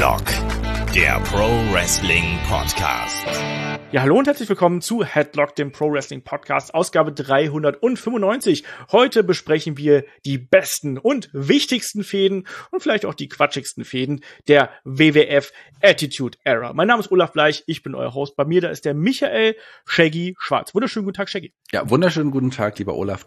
Headlock, der Pro Wrestling Podcast. Ja, hallo und herzlich willkommen zu Headlock, dem Pro Wrestling Podcast, Ausgabe 395. Heute besprechen wir die besten und wichtigsten Fäden und vielleicht auch die quatschigsten Fäden der WWF Attitude Era. Mein Name ist Olaf Bleich, ich bin euer Host. Bei mir, da ist der Michael Shaggy Schwarz. Wunderschönen guten Tag, Shaggy. Ja, wunderschönen guten Tag, lieber Olaf.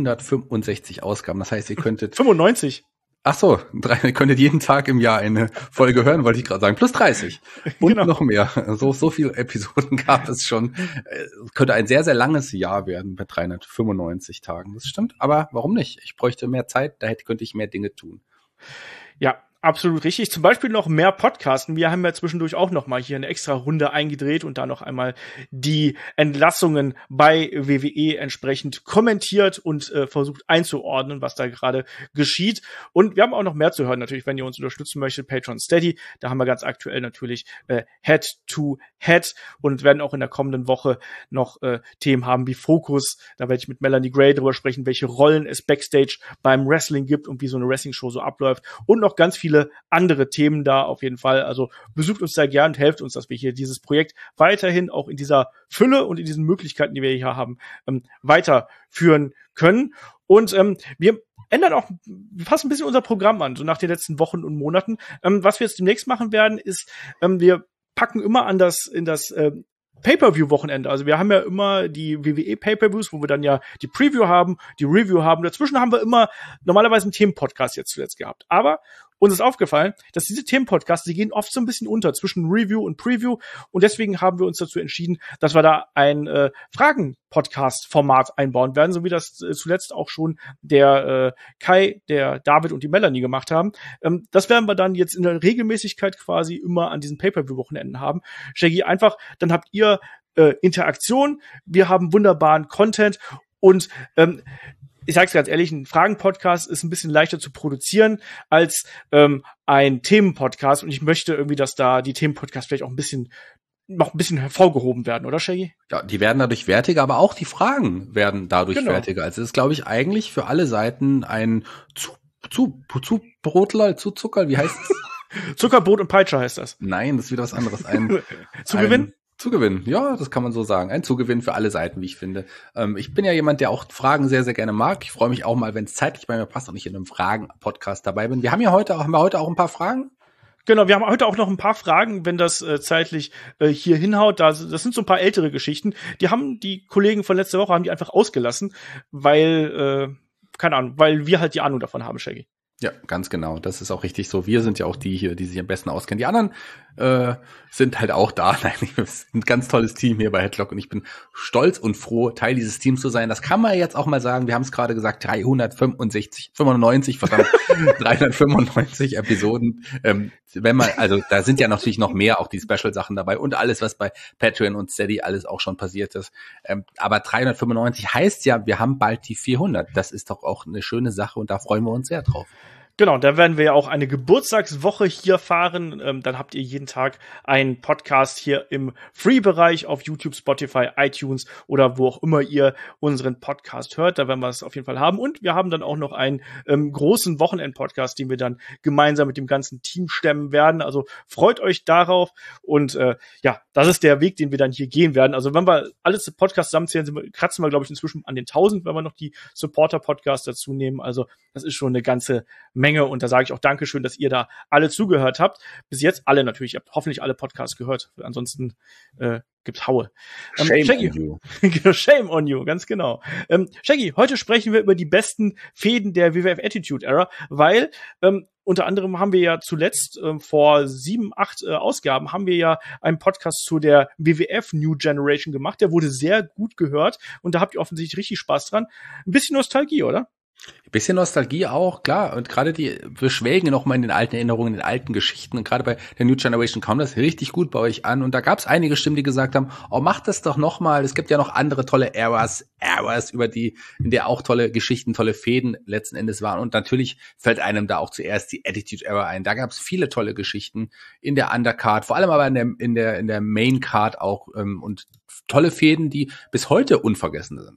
365 Ausgaben, das heißt, ihr könntet... 95. Ach so, ihr könntet jeden Tag im Jahr eine Folge hören, wollte ich gerade sagen. Plus 30. Und genau. Noch mehr. So viele Episoden gab es schon. Könnte ein sehr, sehr langes Jahr werden bei 395 Tagen. Das stimmt. Aber warum nicht? Ich bräuchte mehr Zeit, könnte ich mehr Dinge tun. Ja, absolut richtig. Zum Beispiel noch mehr Podcasten. Wir haben ja zwischendurch auch noch mal hier eine extra Runde eingedreht und da noch einmal die Entlassungen bei WWE entsprechend kommentiert und versucht einzuordnen, was da gerade geschieht. Und wir haben auch noch mehr zu hören, natürlich, wenn ihr uns unterstützen möchtet, Patreon Steady. Da haben wir ganz aktuell natürlich Head to Head und werden auch in der kommenden Woche noch Themen haben wie Fokus. Da werde ich mit Melanie Gray drüber sprechen, welche Rollen es Backstage beim Wrestling gibt und wie so eine Wrestling-Show so abläuft. Und noch ganz viele andere Themen da auf jeden Fall. Also besucht uns da gern und helft uns, dass wir hier dieses Projekt weiterhin auch in dieser Fülle und in diesen Möglichkeiten, die wir hier haben, weiterführen können. Und wir passen ein bisschen unser Programm an, so nach den letzten Wochen und Monaten. Was wir jetzt demnächst machen werden, ist, wir packen immer in das Pay-Per-View-Wochenende. Also wir haben ja immer die WWE Pay-Per-Views, wo wir dann ja die Preview haben, die Review haben. Dazwischen haben wir immer normalerweise einen Themenpodcast jetzt zuletzt gehabt. Aber uns ist aufgefallen, dass diese Themenpodcasts, die gehen oft so ein bisschen unter zwischen Review und Preview. Und deswegen haben wir uns dazu entschieden, dass wir da ein Fragen-Podcast-Format einbauen werden, so wie das zuletzt auch schon der Kai, der David und die Melanie gemacht haben. Das werden wir dann jetzt in der Regelmäßigkeit quasi immer an diesen Pay-Per-View-Wochenenden haben. Shaggy, einfach, dann habt ihr Interaktion, wir haben wunderbaren Content und ich sag's ganz ehrlich, ein Fragen-Podcast ist ein bisschen leichter zu produzieren als ein Themen-Podcast. Und ich möchte irgendwie, dass da die Themen-Podcasts vielleicht auch noch ein bisschen hervorgehoben werden, oder Shaggy? Ja, die werden dadurch wertiger, aber auch die Fragen werden dadurch wertiger. Also es ist, glaube ich, eigentlich für alle Seiten ein Zubrotler, Zuzucker, wie heißt es? Zuckerbrot und Peitsche heißt das. Nein, das ist wieder was anderes. Zugewinn? Zugewinn, ja, das kann man so sagen. Ein Zugewinn für alle Seiten, wie ich finde. Ich bin ja jemand, der auch Fragen sehr, sehr gerne mag. Ich freue mich auch mal, wenn es zeitlich bei mir passt und ich in einem Fragen-Podcast dabei bin. Haben wir heute auch ein paar Fragen? Genau, wir haben heute auch noch ein paar Fragen, wenn das zeitlich hier hinhaut. Das sind so ein paar ältere Geschichten. Die Kollegen von letzter Woche haben die einfach ausgelassen, weil, keine Ahnung, weil wir halt die Ahnung davon haben, Shaggy. Ja, ganz genau. Das ist auch richtig so. Wir sind ja auch die hier, die sich am besten auskennen. Die anderen sind halt auch da. Nein, wir sind ein ganz tolles Team hier bei Headlock und ich bin stolz und froh, Teil dieses Teams zu sein. Das kann man jetzt auch mal sagen. Wir haben es gerade gesagt, 395 Episoden. Also da sind ja natürlich noch mehr, auch die Special-Sachen dabei und alles, was bei Patreon und Steady alles auch schon passiert ist. Aber 395 heißt ja, wir haben bald die 400. Das ist doch auch eine schöne Sache und da freuen wir uns sehr drauf. Genau, da werden wir ja auch eine Geburtstagswoche hier fahren. Dann habt ihr jeden Tag einen Podcast hier im Free-Bereich auf YouTube, Spotify, iTunes oder wo auch immer ihr unseren Podcast hört. Da werden wir es auf jeden Fall haben. Und wir haben dann auch noch einen großen Wochenend-Podcast, den wir dann gemeinsam mit dem ganzen Team stemmen werden. Also freut euch darauf. Und ja, das ist der Weg, den wir dann hier gehen werden. Also wenn wir alles Podcasts zusammenzählen, kratzen wir, glaube ich, inzwischen an den 1000, wenn wir noch die Supporter-Podcasts dazu nehmen. Also das ist schon eine ganze Menge und da sage ich auch Dankeschön, dass ihr da alle zugehört habt. Bis jetzt alle natürlich. Ihr habt hoffentlich alle Podcasts gehört. Ansonsten gibt's Haue. Shame Shaggy. on you. Shame on you, ganz genau. Shaggy, heute sprechen wir über die besten Fäden der WWF Attitude Era, weil unter anderem haben wir ja zuletzt vor 7, 8 Ausgaben haben wir ja einen Podcast zu der WWF New Generation gemacht. Der wurde sehr gut gehört und da habt ihr offensichtlich richtig Spaß dran. Ein bisschen Nostalgie, oder? Ein bisschen Nostalgie auch, klar. Und gerade wir schwelgen noch mal in den alten Erinnerungen, in den alten Geschichten. Und gerade bei der New Generation kam das richtig gut bei euch an. Und da gab es einige Stimmen, die gesagt haben, oh, macht das doch noch mal. Es gibt ja noch andere tolle Eras, in der auch tolle Geschichten, tolle Fäden letzten Endes waren. Und natürlich fällt einem da auch zuerst die Attitude Era ein. Da gab es viele tolle Geschichten in der Undercard, vor allem aber in der Main Card auch und tolle Fäden, die bis heute unvergessen sind.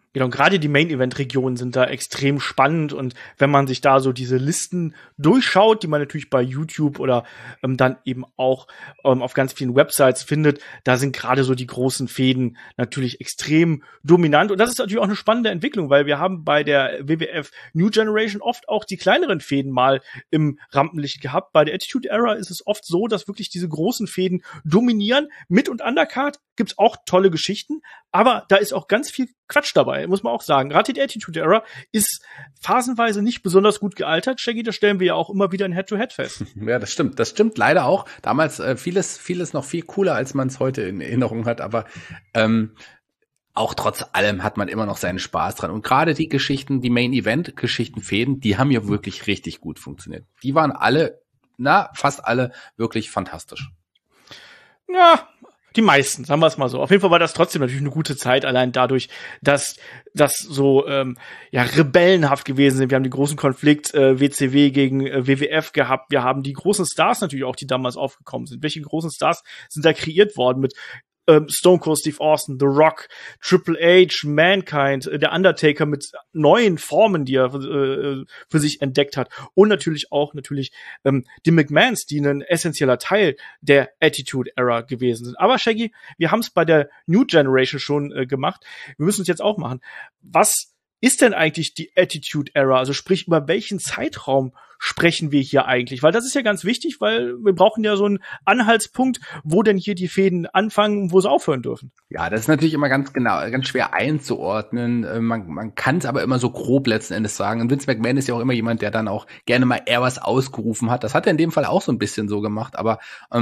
Genau, gerade die Main-Event-Regionen sind da extrem spannend und wenn man sich da so diese Listen durchschaut, die man natürlich bei YouTube oder dann eben auch auf ganz vielen Websites findet, da sind gerade so die großen Fäden natürlich extrem dominant und das ist natürlich auch eine spannende Entwicklung, weil wir haben bei der WWF New Generation oft auch die kleineren Fäden mal im Rampenlicht gehabt. Bei der Attitude Era ist es oft so, dass wirklich diese großen Fäden dominieren. Mit und Undercard gibt's auch tolle Geschichten, aber da ist auch ganz viel Quatsch dabei, muss man auch sagen. Gerade die Attitude Era ist phasenweise nicht besonders gut gealtert. Shaggy, das stellen wir ja auch immer wieder in Head-to-Head fest. Ja, das stimmt. Das stimmt leider auch. Damals vieles noch viel cooler, als man es heute in Erinnerung hat. Aber auch trotz allem hat man immer noch seinen Spaß dran. Und gerade die Geschichten, die Main-Event-Geschichten, Fäden, die haben ja wirklich richtig gut funktioniert. Die waren fast alle wirklich fantastisch. Ja, die meisten, sagen wir es mal so. Auf jeden Fall war das trotzdem natürlich eine gute Zeit, allein dadurch, dass das so rebellenhaft gewesen sind. Wir haben den großen Konflikt WCW gegen WWF gehabt. Wir haben die großen Stars natürlich auch, die damals aufgekommen sind. Welche großen Stars sind da kreiert worden mit Stone Cold Steve Austin, The Rock, Triple H, Mankind, der Undertaker mit neuen Formen, die er für sich entdeckt hat. Und natürlich auch die McMahons, die ein essentieller Teil der Attitude Era gewesen sind. Aber Shaggy, wir haben es bei der New Generation schon gemacht. Wir müssen es jetzt auch machen. Was ist denn eigentlich die Attitude Era? Also sprich, über welchen Zeitraum sprechen wir hier eigentlich? Weil das ist ja ganz wichtig, weil wir brauchen ja so einen Anhaltspunkt, wo denn hier die Fäden anfangen und wo sie aufhören dürfen. Ja, das ist natürlich immer ganz schwer einzuordnen. Man kann es aber immer so grob letzten Endes sagen. Und Vince McMahon ist ja auch immer jemand, der dann auch gerne mal eher was ausgerufen hat. Das hat er in dem Fall auch so ein bisschen so gemacht. Aber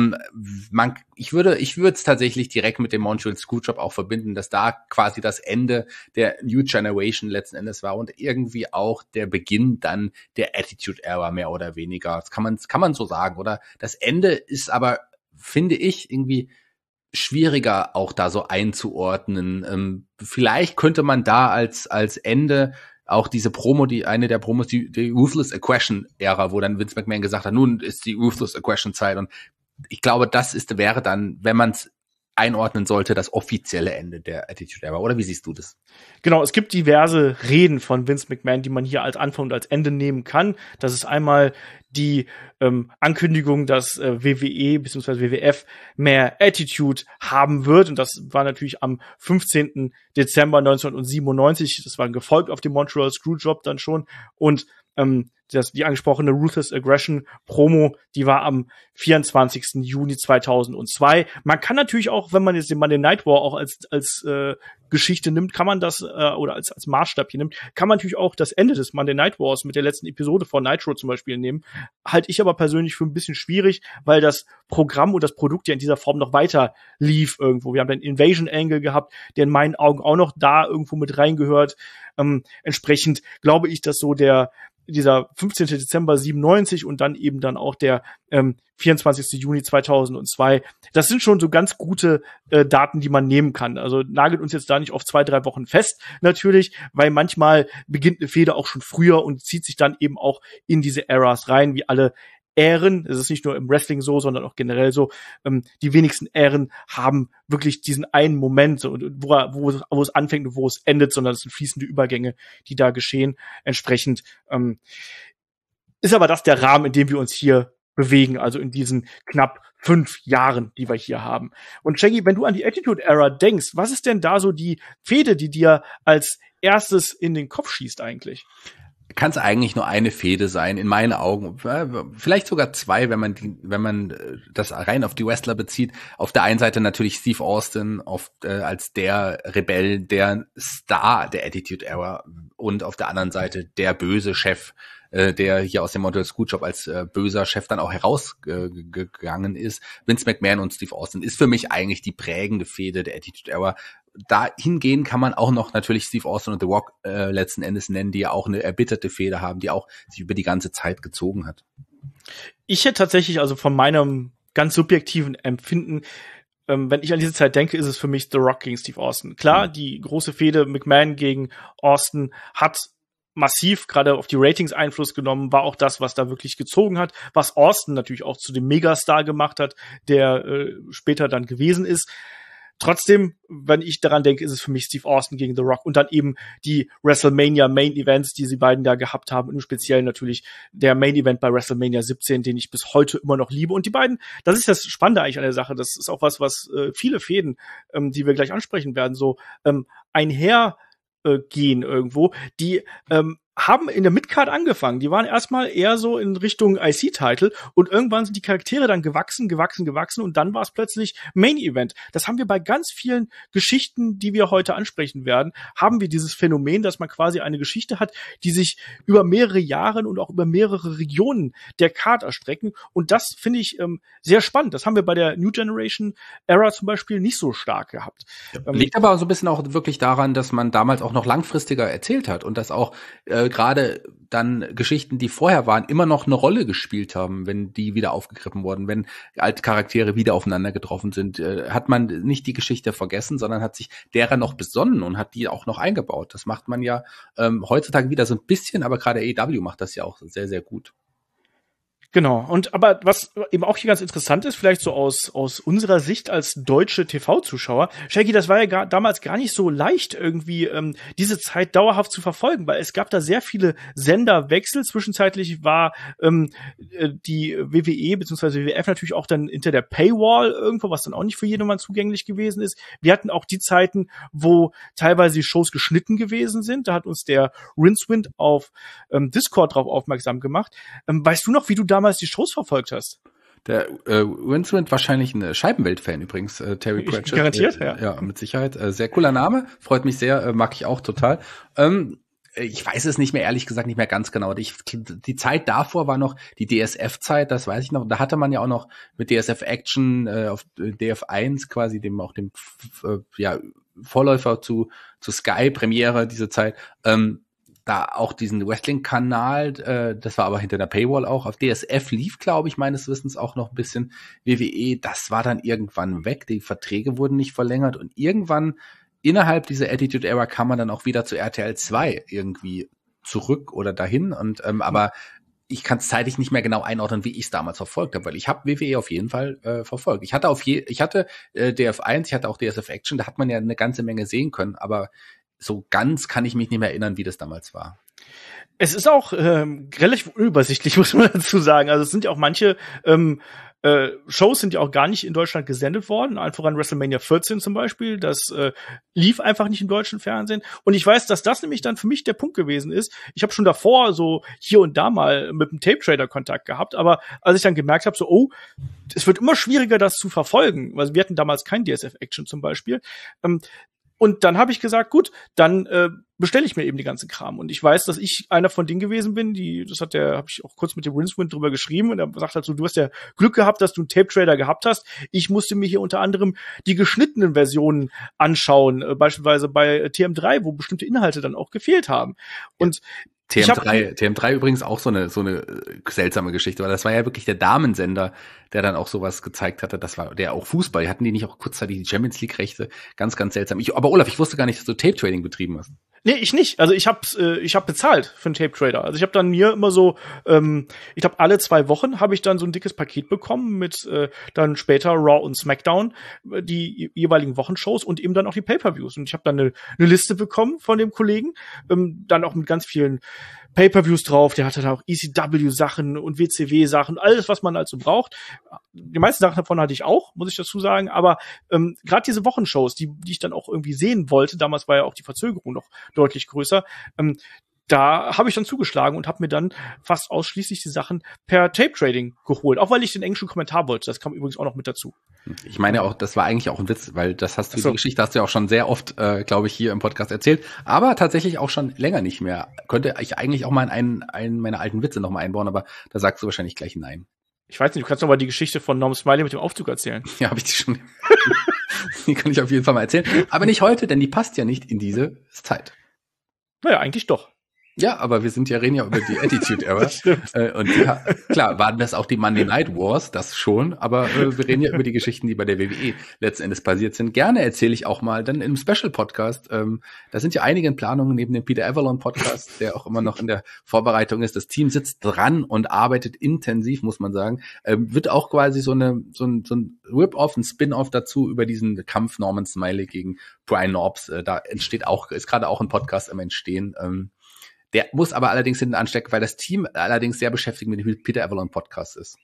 ich würde es tatsächlich direkt mit dem Montreal Screwjob auch verbinden, dass da quasi das Ende der New Generation letzten Endes war und irgendwie auch der Beginn dann der Attitude Era mehr oder weniger. Das kann man so sagen, oder? Das Ende ist aber, finde ich, irgendwie schwieriger auch da so einzuordnen. Vielleicht könnte man da als Ende auch diese Promo, eine der Promos, die Ruthless Aggression Ära, wo dann Vince McMahon gesagt hat, nun ist die Ruthless Aggression Zeit, und ich glaube, wäre dann, wenn man es einordnen sollte, das offizielle Ende der Attitude Era. Oder wie siehst du das? Genau, es gibt diverse Reden von Vince McMahon, die man hier als Anfang und als Ende nehmen kann. Das ist einmal die Ankündigung, dass WWE bzw. WWF mehr Attitude haben wird. Und das war natürlich am 15. Dezember 1997. Das war gefolgt auf dem Montreal Screwjob dann schon. Und die angesprochene Ruthless Aggression Promo, die war am 24. Juni 2002. Man kann natürlich auch, wenn man jetzt den Monday Night War auch als Geschichte nimmt, kann man das, oder als Maßstab hier nimmt, kann man natürlich auch das Ende des Monday Night Wars mit der letzten Episode von Nitro zum Beispiel nehmen. Halte ich aber persönlich für ein bisschen schwierig, weil das Programm und das Produkt ja in dieser Form noch weiter lief irgendwo. Wir haben den Invasion Angle gehabt, der in meinen Augen auch noch da irgendwo mit reingehört. Entsprechend glaube ich, dass so dieser 15. Dezember 97 und dann eben dann auch der 24. Juni 2002, das sind schon so ganz gute Daten, die man nehmen kann. Also nagelt uns jetzt da nicht auf 2-3 Wochen fest, natürlich, weil manchmal beginnt eine Fehde auch schon früher und zieht sich dann eben auch in diese Eras rein, wie alle Ähren, es ist nicht nur im Wrestling so, sondern auch generell so, die wenigsten Ähren haben wirklich diesen einen Moment, so, wo es anfängt und wo es endet, sondern es sind fließende Übergänge, die da geschehen. Entsprechend ist aber das der Rahmen, in dem wir uns hier bewegen, also in diesen knapp 5 Jahren, die wir hier haben. Und Shaggy, wenn du an die Attitude Era denkst, was ist denn da so die Fehde, die dir als erstes in den Kopf schießt eigentlich? Kann es eigentlich nur eine Fehde sein, in meinen Augen. Vielleicht sogar zwei, wenn man das rein auf die Wrestler bezieht. Auf der einen Seite natürlich Steve Austin als der Rebell, der Star der Attitude Era, und auf der anderen Seite der böse Chef, der hier aus dem Montreal Screwjob als böser Chef dann auch herausgegangen ist. Vince McMahon und Steve Austin ist für mich eigentlich die prägende Fehde der Attitude Era. Dahingehend kann man auch noch natürlich Steve Austin und The Rock letzten Endes nennen, die ja auch eine erbitterte Fehde haben, die auch sich über die ganze Zeit gezogen hat. Ich hätte tatsächlich, also von meinem ganz subjektiven Empfinden, wenn ich an diese Zeit denke, ist es für mich The Rock gegen Steve Austin. Klar, die große Fehde McMahon gegen Austin hat massiv gerade auf die Ratings Einfluss genommen, war auch das, was da wirklich gezogen hat, was Austin natürlich auch zu dem Megastar gemacht hat, der später dann gewesen ist. trotzdem, wenn ich daran denke, ist es für mich Steve Austin gegen The Rock und dann eben die WrestleMania Main Events, die sie beiden da gehabt haben, im Speziellen natürlich der Main Event bei WrestleMania 17, den ich bis heute immer noch liebe. Und die beiden, das ist das Spannende eigentlich an der Sache, das ist auch was viele Fäden, die wir gleich ansprechen werden, so einhergehen irgendwo, die haben in der Midcard angefangen. Die waren erstmal eher so in Richtung IC-Title und irgendwann sind die Charaktere dann gewachsen und dann war es plötzlich Main Event. Das haben wir bei ganz vielen Geschichten, die wir heute ansprechen werden, haben wir dieses Phänomen, dass man quasi eine Geschichte hat, die sich über mehrere Jahre und auch über mehrere Regionen der Card erstrecken und das finde ich sehr spannend. Das haben wir bei der New Generation Era zum Beispiel nicht so stark gehabt. Liegt aber so ein bisschen auch wirklich daran, dass man damals auch noch langfristiger erzählt hat und dass auch gerade dann Geschichten, die vorher waren, immer noch eine Rolle gespielt haben, wenn die wieder aufgegriffen wurden, wenn alte Charaktere wieder aufeinander getroffen sind, hat man nicht die Geschichte vergessen, sondern hat sich derer noch besonnen und hat die auch noch eingebaut. Das macht man ja heutzutage wieder so ein bisschen, aber gerade AEW macht das ja auch sehr, sehr gut. Genau. Und aber was eben auch hier ganz interessant ist, vielleicht so aus unserer Sicht als deutsche TV-Zuschauer, Shaggy, das war ja damals gar nicht so leicht, irgendwie diese Zeit dauerhaft zu verfolgen, weil es gab da sehr viele Senderwechsel. Zwischenzeitlich war die WWE bzw. WWF natürlich auch dann hinter der Paywall irgendwo, was dann auch nicht für jedermann zugänglich gewesen ist. Wir hatten auch die Zeiten, wo teilweise die Shows geschnitten gewesen sind. Da hat uns der Rincewind auf Discord drauf aufmerksam gemacht. Weißt du noch, wie du damals die Shows verfolgt hast? Der Rincewind wahrscheinlich ein Scheibenwelt-Fan übrigens, Terry Pratchett. Garantiert, ja. Ja, mit Sicherheit. Sehr cooler Name, freut mich sehr, mag ich auch total. Ich weiß es nicht mehr, ehrlich gesagt, nicht mehr ganz genau. Die Zeit davor war noch die DSF-Zeit, das weiß ich noch. Da hatte man ja auch noch mit DSF Action auf DF1 quasi, dem Vorläufer zu Sky Premiere diese Zeit, da auch diesen Wrestling-Kanal, das war aber hinter der Paywall auch, auf DSF lief, glaube ich, meines Wissens auch noch ein bisschen WWE, das war dann irgendwann weg, die Verträge wurden nicht verlängert und irgendwann innerhalb dieser Attitude-Era kam man dann auch wieder zu RTL 2 irgendwie zurück oder dahin und aber ich kann es zeitlich nicht mehr genau einordnen, wie ich es damals verfolgt habe, weil ich habe WWE auf jeden Fall verfolgt. Ich hatte DF1, ich hatte auch DSF Action, da hat man ja eine ganze Menge sehen können, aber so ganz kann ich mich nicht mehr erinnern, wie das damals war. Es ist auch relativ unübersichtlich, muss man dazu sagen. Also es sind ja auch manche Shows sind ja auch gar nicht in Deutschland gesendet worden. Einfach an WrestleMania 14 zum Beispiel. Das lief einfach nicht im deutschen Fernsehen. Und ich weiß, dass das nämlich dann für mich der Punkt gewesen ist. Ich habe schon davor so hier und da mal mit einem Tape-Trader Kontakt gehabt. Aber als ich dann gemerkt habe, so, es wird immer schwieriger, das zu verfolgen. Also wir hatten damals kein DSF-Action zum Beispiel. Und dann habe ich gesagt, gut, dann bestelle ich mir eben die ganzen Kram. Und ich weiß, dass ich einer von denen gewesen bin, habe ich auch kurz mit dem Rincewind drüber geschrieben und er sagt halt so, du hast ja Glück gehabt, dass du einen Tape-Trader gehabt hast. Ich musste mir hier unter anderem die geschnittenen Versionen anschauen, beispielsweise bei TM3, wo bestimmte Inhalte dann auch gefehlt haben. Und TM3 übrigens auch so eine seltsame Geschichte, weil das war ja wirklich der Damensender, der dann auch sowas gezeigt hatte. Das war der auch Fußball. Hatten die nicht auch kurzzeitig die Champions League Rechte? Ganz, ganz seltsam. Aber Olaf, ich wusste gar nicht, dass du Tape Trading betrieben hast. Nee, ich nicht. Also ich hab bezahlt für einen Tape Trader. Also ich habe dann mir immer so, ich glaube alle 2 Wochen habe ich dann so ein dickes Paket bekommen mit dann später Raw und SmackDown, die jeweiligen Wochenshows und eben dann auch die Pay-per-Views. Und ich habe dann eine Liste bekommen von dem Kollegen, dann auch mit ganz vielen Pay-per-Views drauf, der hatte da auch ECW-Sachen und WCW-Sachen, alles, was man also braucht. Die meisten Sachen davon hatte ich auch, muss ich dazu sagen, aber gerade diese Wochenshows, die ich dann auch irgendwie sehen wollte, damals war ja auch die Verzögerung noch deutlich größer, da habe ich dann zugeschlagen und habe mir dann fast ausschließlich die Sachen per Tape-Trading geholt, auch weil ich den englischen Kommentar wollte. Das kam übrigens auch noch mit dazu. Ich meine auch, das war eigentlich auch ein Witz, weil die Geschichte hast du ja auch schon sehr oft, glaube ich, hier im Podcast erzählt, aber tatsächlich auch schon länger nicht mehr. Könnte ich eigentlich auch mal in einen meiner alten Witze nochmal einbauen, aber da sagst du wahrscheinlich gleich nein. Ich weiß nicht, du kannst noch mal die Geschichte von Norm Smiley mit dem Aufzug erzählen. Ja, habe ich die schon. Die kann ich auf jeden Fall mal erzählen. Aber nicht heute, denn die passt ja nicht in diese Zeit. Naja, eigentlich doch. Ja, aber wir reden ja über die Attitude Era. Und ja, klar, waren das auch die Monday Night Wars, das schon, aber wir reden ja über die Geschichten, die bei der WWE letzten Endes passiert sind. Gerne erzähle ich auch mal dann im Special-Podcast, da sind ja einige in Planung neben dem Peter Avalon-Podcast, der auch immer noch in der Vorbereitung ist. Das Team sitzt dran und arbeitet intensiv, muss man sagen. Wird auch quasi so ein Rip-Off, ein Spin-Off dazu über diesen Kampf Norman Smiley gegen Brian Knobbs. Da ist gerade auch ein Podcast am Entstehen. Der muss aber allerdings hinten anstecken, weil das Team allerdings sehr beschäftigt mit dem Peter Avalon Podcast ist.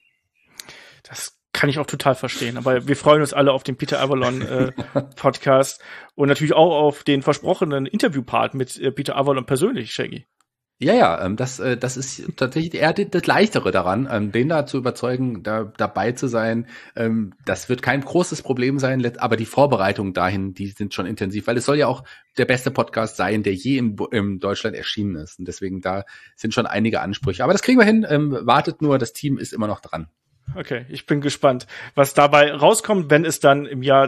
Das kann ich auch total verstehen. Aber wir freuen uns alle auf den Peter Avalon Podcast und natürlich auch auf den versprochenen Interviewpart mit Peter Avalon persönlich, Shaggy. Ja, das ist tatsächlich eher das Leichtere daran, den da zu überzeugen, dabei zu sein. Das wird kein großes Problem sein, aber die Vorbereitungen dahin, die sind schon intensiv, weil es soll ja auch der beste Podcast sein, der je in Deutschland erschienen ist. Und deswegen da sind schon einige Ansprüche. Aber das kriegen wir hin. Wartet nur, das Team ist immer noch dran. Okay, ich bin gespannt, was dabei rauskommt, wenn es dann im Jahr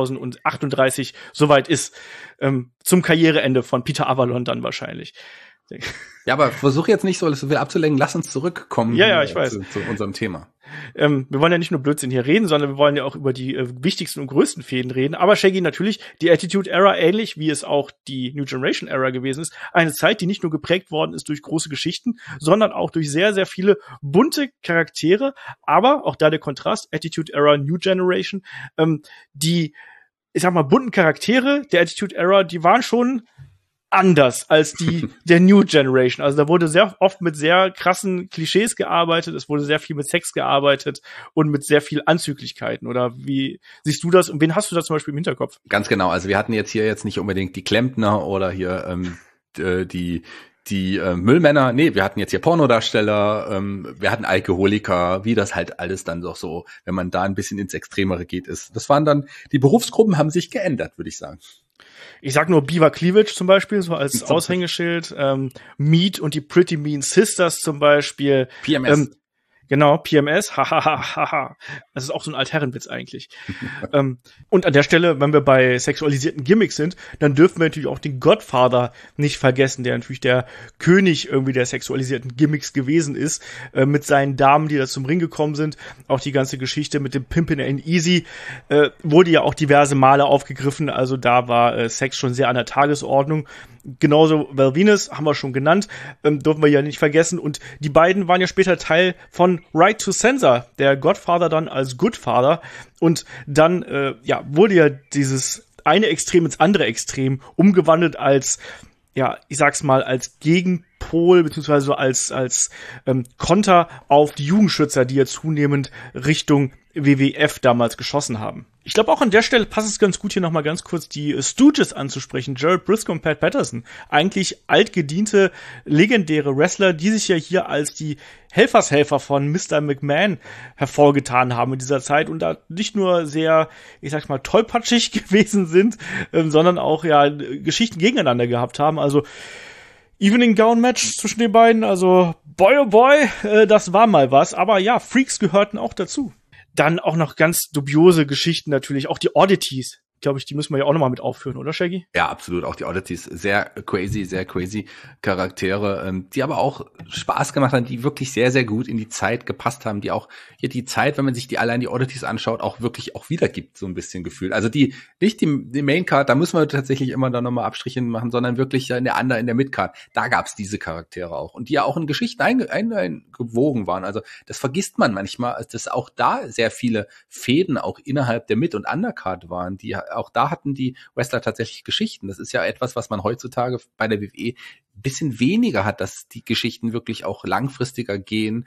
2038 soweit ist. Zum Karriereende von Peter Avalon dann wahrscheinlich. Ja, aber versuch jetzt nicht so viel abzulenken. Lass uns zurückkommen ich weiß. Zu unserem Thema. Wir wollen ja nicht nur Blödsinn hier reden, sondern wir wollen ja auch über die wichtigsten und größten Fäden reden. Aber Shaggy, natürlich die Attitude Era, ähnlich wie es auch die New Generation Era gewesen ist. Eine Zeit, die nicht nur geprägt worden ist durch große Geschichten, sondern auch durch sehr, sehr viele bunte Charaktere. Aber auch da der Kontrast, Attitude Era, New Generation, die, ich sag mal, bunten Charaktere der Attitude Era, die waren schon anders als die der New Generation. Also da wurde sehr oft mit sehr krassen Klischees gearbeitet, es wurde sehr viel mit Sex gearbeitet und mit sehr viel Anzüglichkeiten. Oder wie siehst du das und wen hast du da zum Beispiel im Hinterkopf? Ganz genau, also wir hatten jetzt nicht unbedingt die Klempner oder hier die Müllmänner, nee, wir hatten jetzt hier Pornodarsteller, wir hatten Alkoholiker, wie das halt alles dann doch so, wenn man da ein bisschen ins Extremere geht, ist. Das waren dann, die Berufsgruppen haben sich geändert, würde ich sagen. Ich sag nur Beaver Cleavage zum Beispiel, so als Aushängeschild. Meat und die Pretty Mean Sisters zum Beispiel. PMS. Genau, PMS, hahaha. Das ist auch so ein Altherrenwitz eigentlich. Und an der Stelle, wenn wir bei sexualisierten Gimmicks sind, dann dürfen wir natürlich auch den Godfather nicht vergessen, der natürlich der König irgendwie der sexualisierten Gimmicks gewesen ist, mit seinen Damen, die da zum Ring gekommen sind. Auch die ganze Geschichte mit dem Pimpin' Ain't Easy wurde ja auch diverse Male aufgegriffen, also da war Sex schon sehr an der Tagesordnung. Genauso Val Venis haben wir schon genannt, dürfen wir ja nicht vergessen. Und die beiden waren ja später Teil von Right to Censor, der Godfather dann als Goodfather. Und dann wurde ja dieses eine Extrem ins andere Extrem umgewandelt als, ja, ich sag's mal, als Gegenpol beziehungsweise als Konter auf die Jugendschützer, die ja zunehmend Richtung WWF damals geschossen haben. Ich glaube, auch an der Stelle passt es ganz gut, hier nochmal ganz kurz die Stooges anzusprechen. Gerald Briscoe und Pat Patterson. Eigentlich altgediente, legendäre Wrestler, die sich ja hier als die Helfershelfer von Mr. McMahon hervorgetan haben in dieser Zeit und da nicht nur sehr, ich sag mal, tollpatschig gewesen sind, sondern auch ja Geschichten gegeneinander gehabt haben. Also Evening Gown Match zwischen den beiden, also boy oh boy, das war mal was. Aber ja, Freaks gehörten auch dazu. Dann auch noch ganz dubiose Geschichten natürlich, auch die Oddities. Glaube ich, die müssen wir ja auch nochmal mit aufführen, oder Shaggy? Ja, absolut. Auch die Oddities. Sehr crazy Charaktere, die aber auch Spaß gemacht haben, die wirklich sehr, sehr gut in die Zeit gepasst haben, die auch hier die Zeit, wenn man sich die allein die Oddities anschaut, auch wirklich auch wiedergibt, so ein bisschen gefühlt. Also nicht die Maincard, da müssen wir tatsächlich immer dann nochmal Abstrichen machen, sondern wirklich in der Midcard. Da gab's diese Charaktere auch. Und die ja auch in Geschichten eingewogen waren. Also das vergisst man manchmal, dass auch da sehr viele Fäden auch innerhalb der Mid- und Undercard waren, die auch da hatten die Wrestler tatsächlich Geschichten. Das ist ja etwas, was man heutzutage bei der WWE ein bisschen weniger hat, dass die Geschichten wirklich auch langfristiger gehen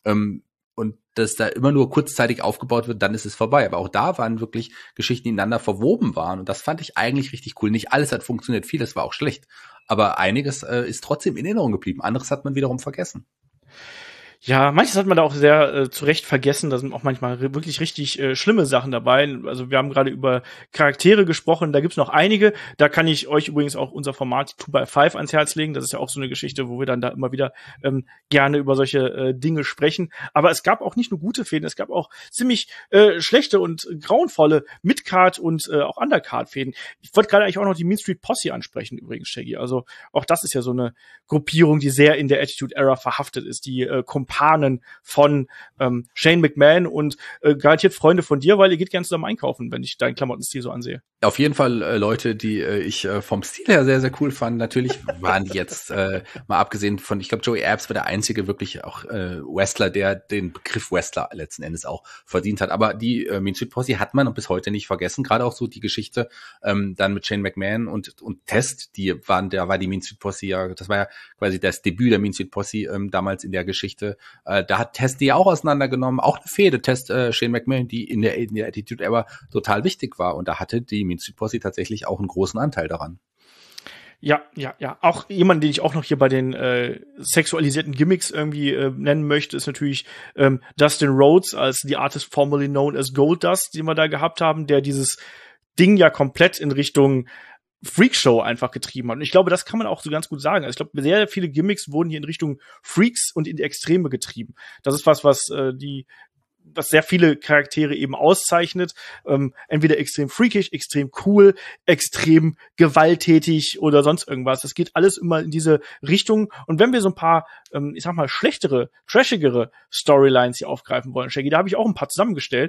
und dass da immer nur kurzzeitig aufgebaut wird, dann ist es vorbei. Aber auch da waren wirklich Geschichten, die ineinander verwoben waren und das fand ich eigentlich richtig cool. Nicht alles hat funktioniert, vieles war auch schlecht. Aber einiges ist trotzdem in Erinnerung geblieben. Anderes hat man wiederum vergessen. Ja, manches hat man da auch sehr zu Recht vergessen. Da sind auch manchmal wirklich richtig schlimme Sachen dabei. Also wir haben gerade über Charaktere gesprochen. Da gibt's noch einige. Da kann ich euch übrigens auch unser Format 2x5 ans Herz legen. Das ist ja auch so eine Geschichte, wo wir dann da immer wieder gerne über solche Dinge sprechen. Aber es gab auch nicht nur gute Fäden. Es gab auch ziemlich schlechte und grauenvolle Mid-Card und auch Undercard-Fäden. Ich wollte gerade eigentlich auch noch die Mean Street Posse ansprechen übrigens, Shaggy. Also auch das ist ja so eine Gruppierung, die sehr in der Attitude Era verhaftet ist. Die Kumpanen von Shane McMahon und garantiert Freunde von dir, weil ihr geht gerne zusammen einkaufen, wenn ich deinen Klamottenstil so ansehe. Auf jeden Fall Leute, die ich vom Stil her sehr, sehr cool fand. Natürlich waren die jetzt, mal abgesehen von, ich glaube, Joey Abs war der einzige wirklich auch Wrestler, der den Begriff Wrestler letzten Endes auch verdient hat. Aber die Mean Street Posse hat man noch bis heute nicht vergessen. Gerade auch so die Geschichte dann mit Shane McMahon und Test, da war die Mean Street Posse ja, das war ja quasi das Debüt der Mean Street Posse damals in der Geschichte. Da hat Test die auch auseinandergenommen, auch eine Fehde, Test Shane McMahon, die in der Attitude Era total wichtig war. Und da hatte die Mean Street Posse tatsächlich auch einen großen Anteil daran. Ja. Auch jemand, den ich auch noch hier bei den sexualisierten Gimmicks irgendwie nennen möchte, ist natürlich Dustin Rhodes als the artist formerly known as Goldust, den wir da gehabt haben, der dieses Ding ja komplett in Richtung Freakshow einfach getrieben hat. Und ich glaube, das kann man auch so ganz gut sagen. Also ich glaube, sehr viele Gimmicks wurden hier in Richtung Freaks und in die Extreme getrieben. Das ist was sehr viele Charaktere eben auszeichnet. Entweder extrem freakish, extrem cool, extrem gewalttätig oder sonst irgendwas. Das geht alles immer in diese Richtung. Und wenn wir so ein paar, ich sag mal, schlechtere, trashigere Storylines hier aufgreifen wollen, Shaggy, da habe ich auch ein paar zusammengestellt.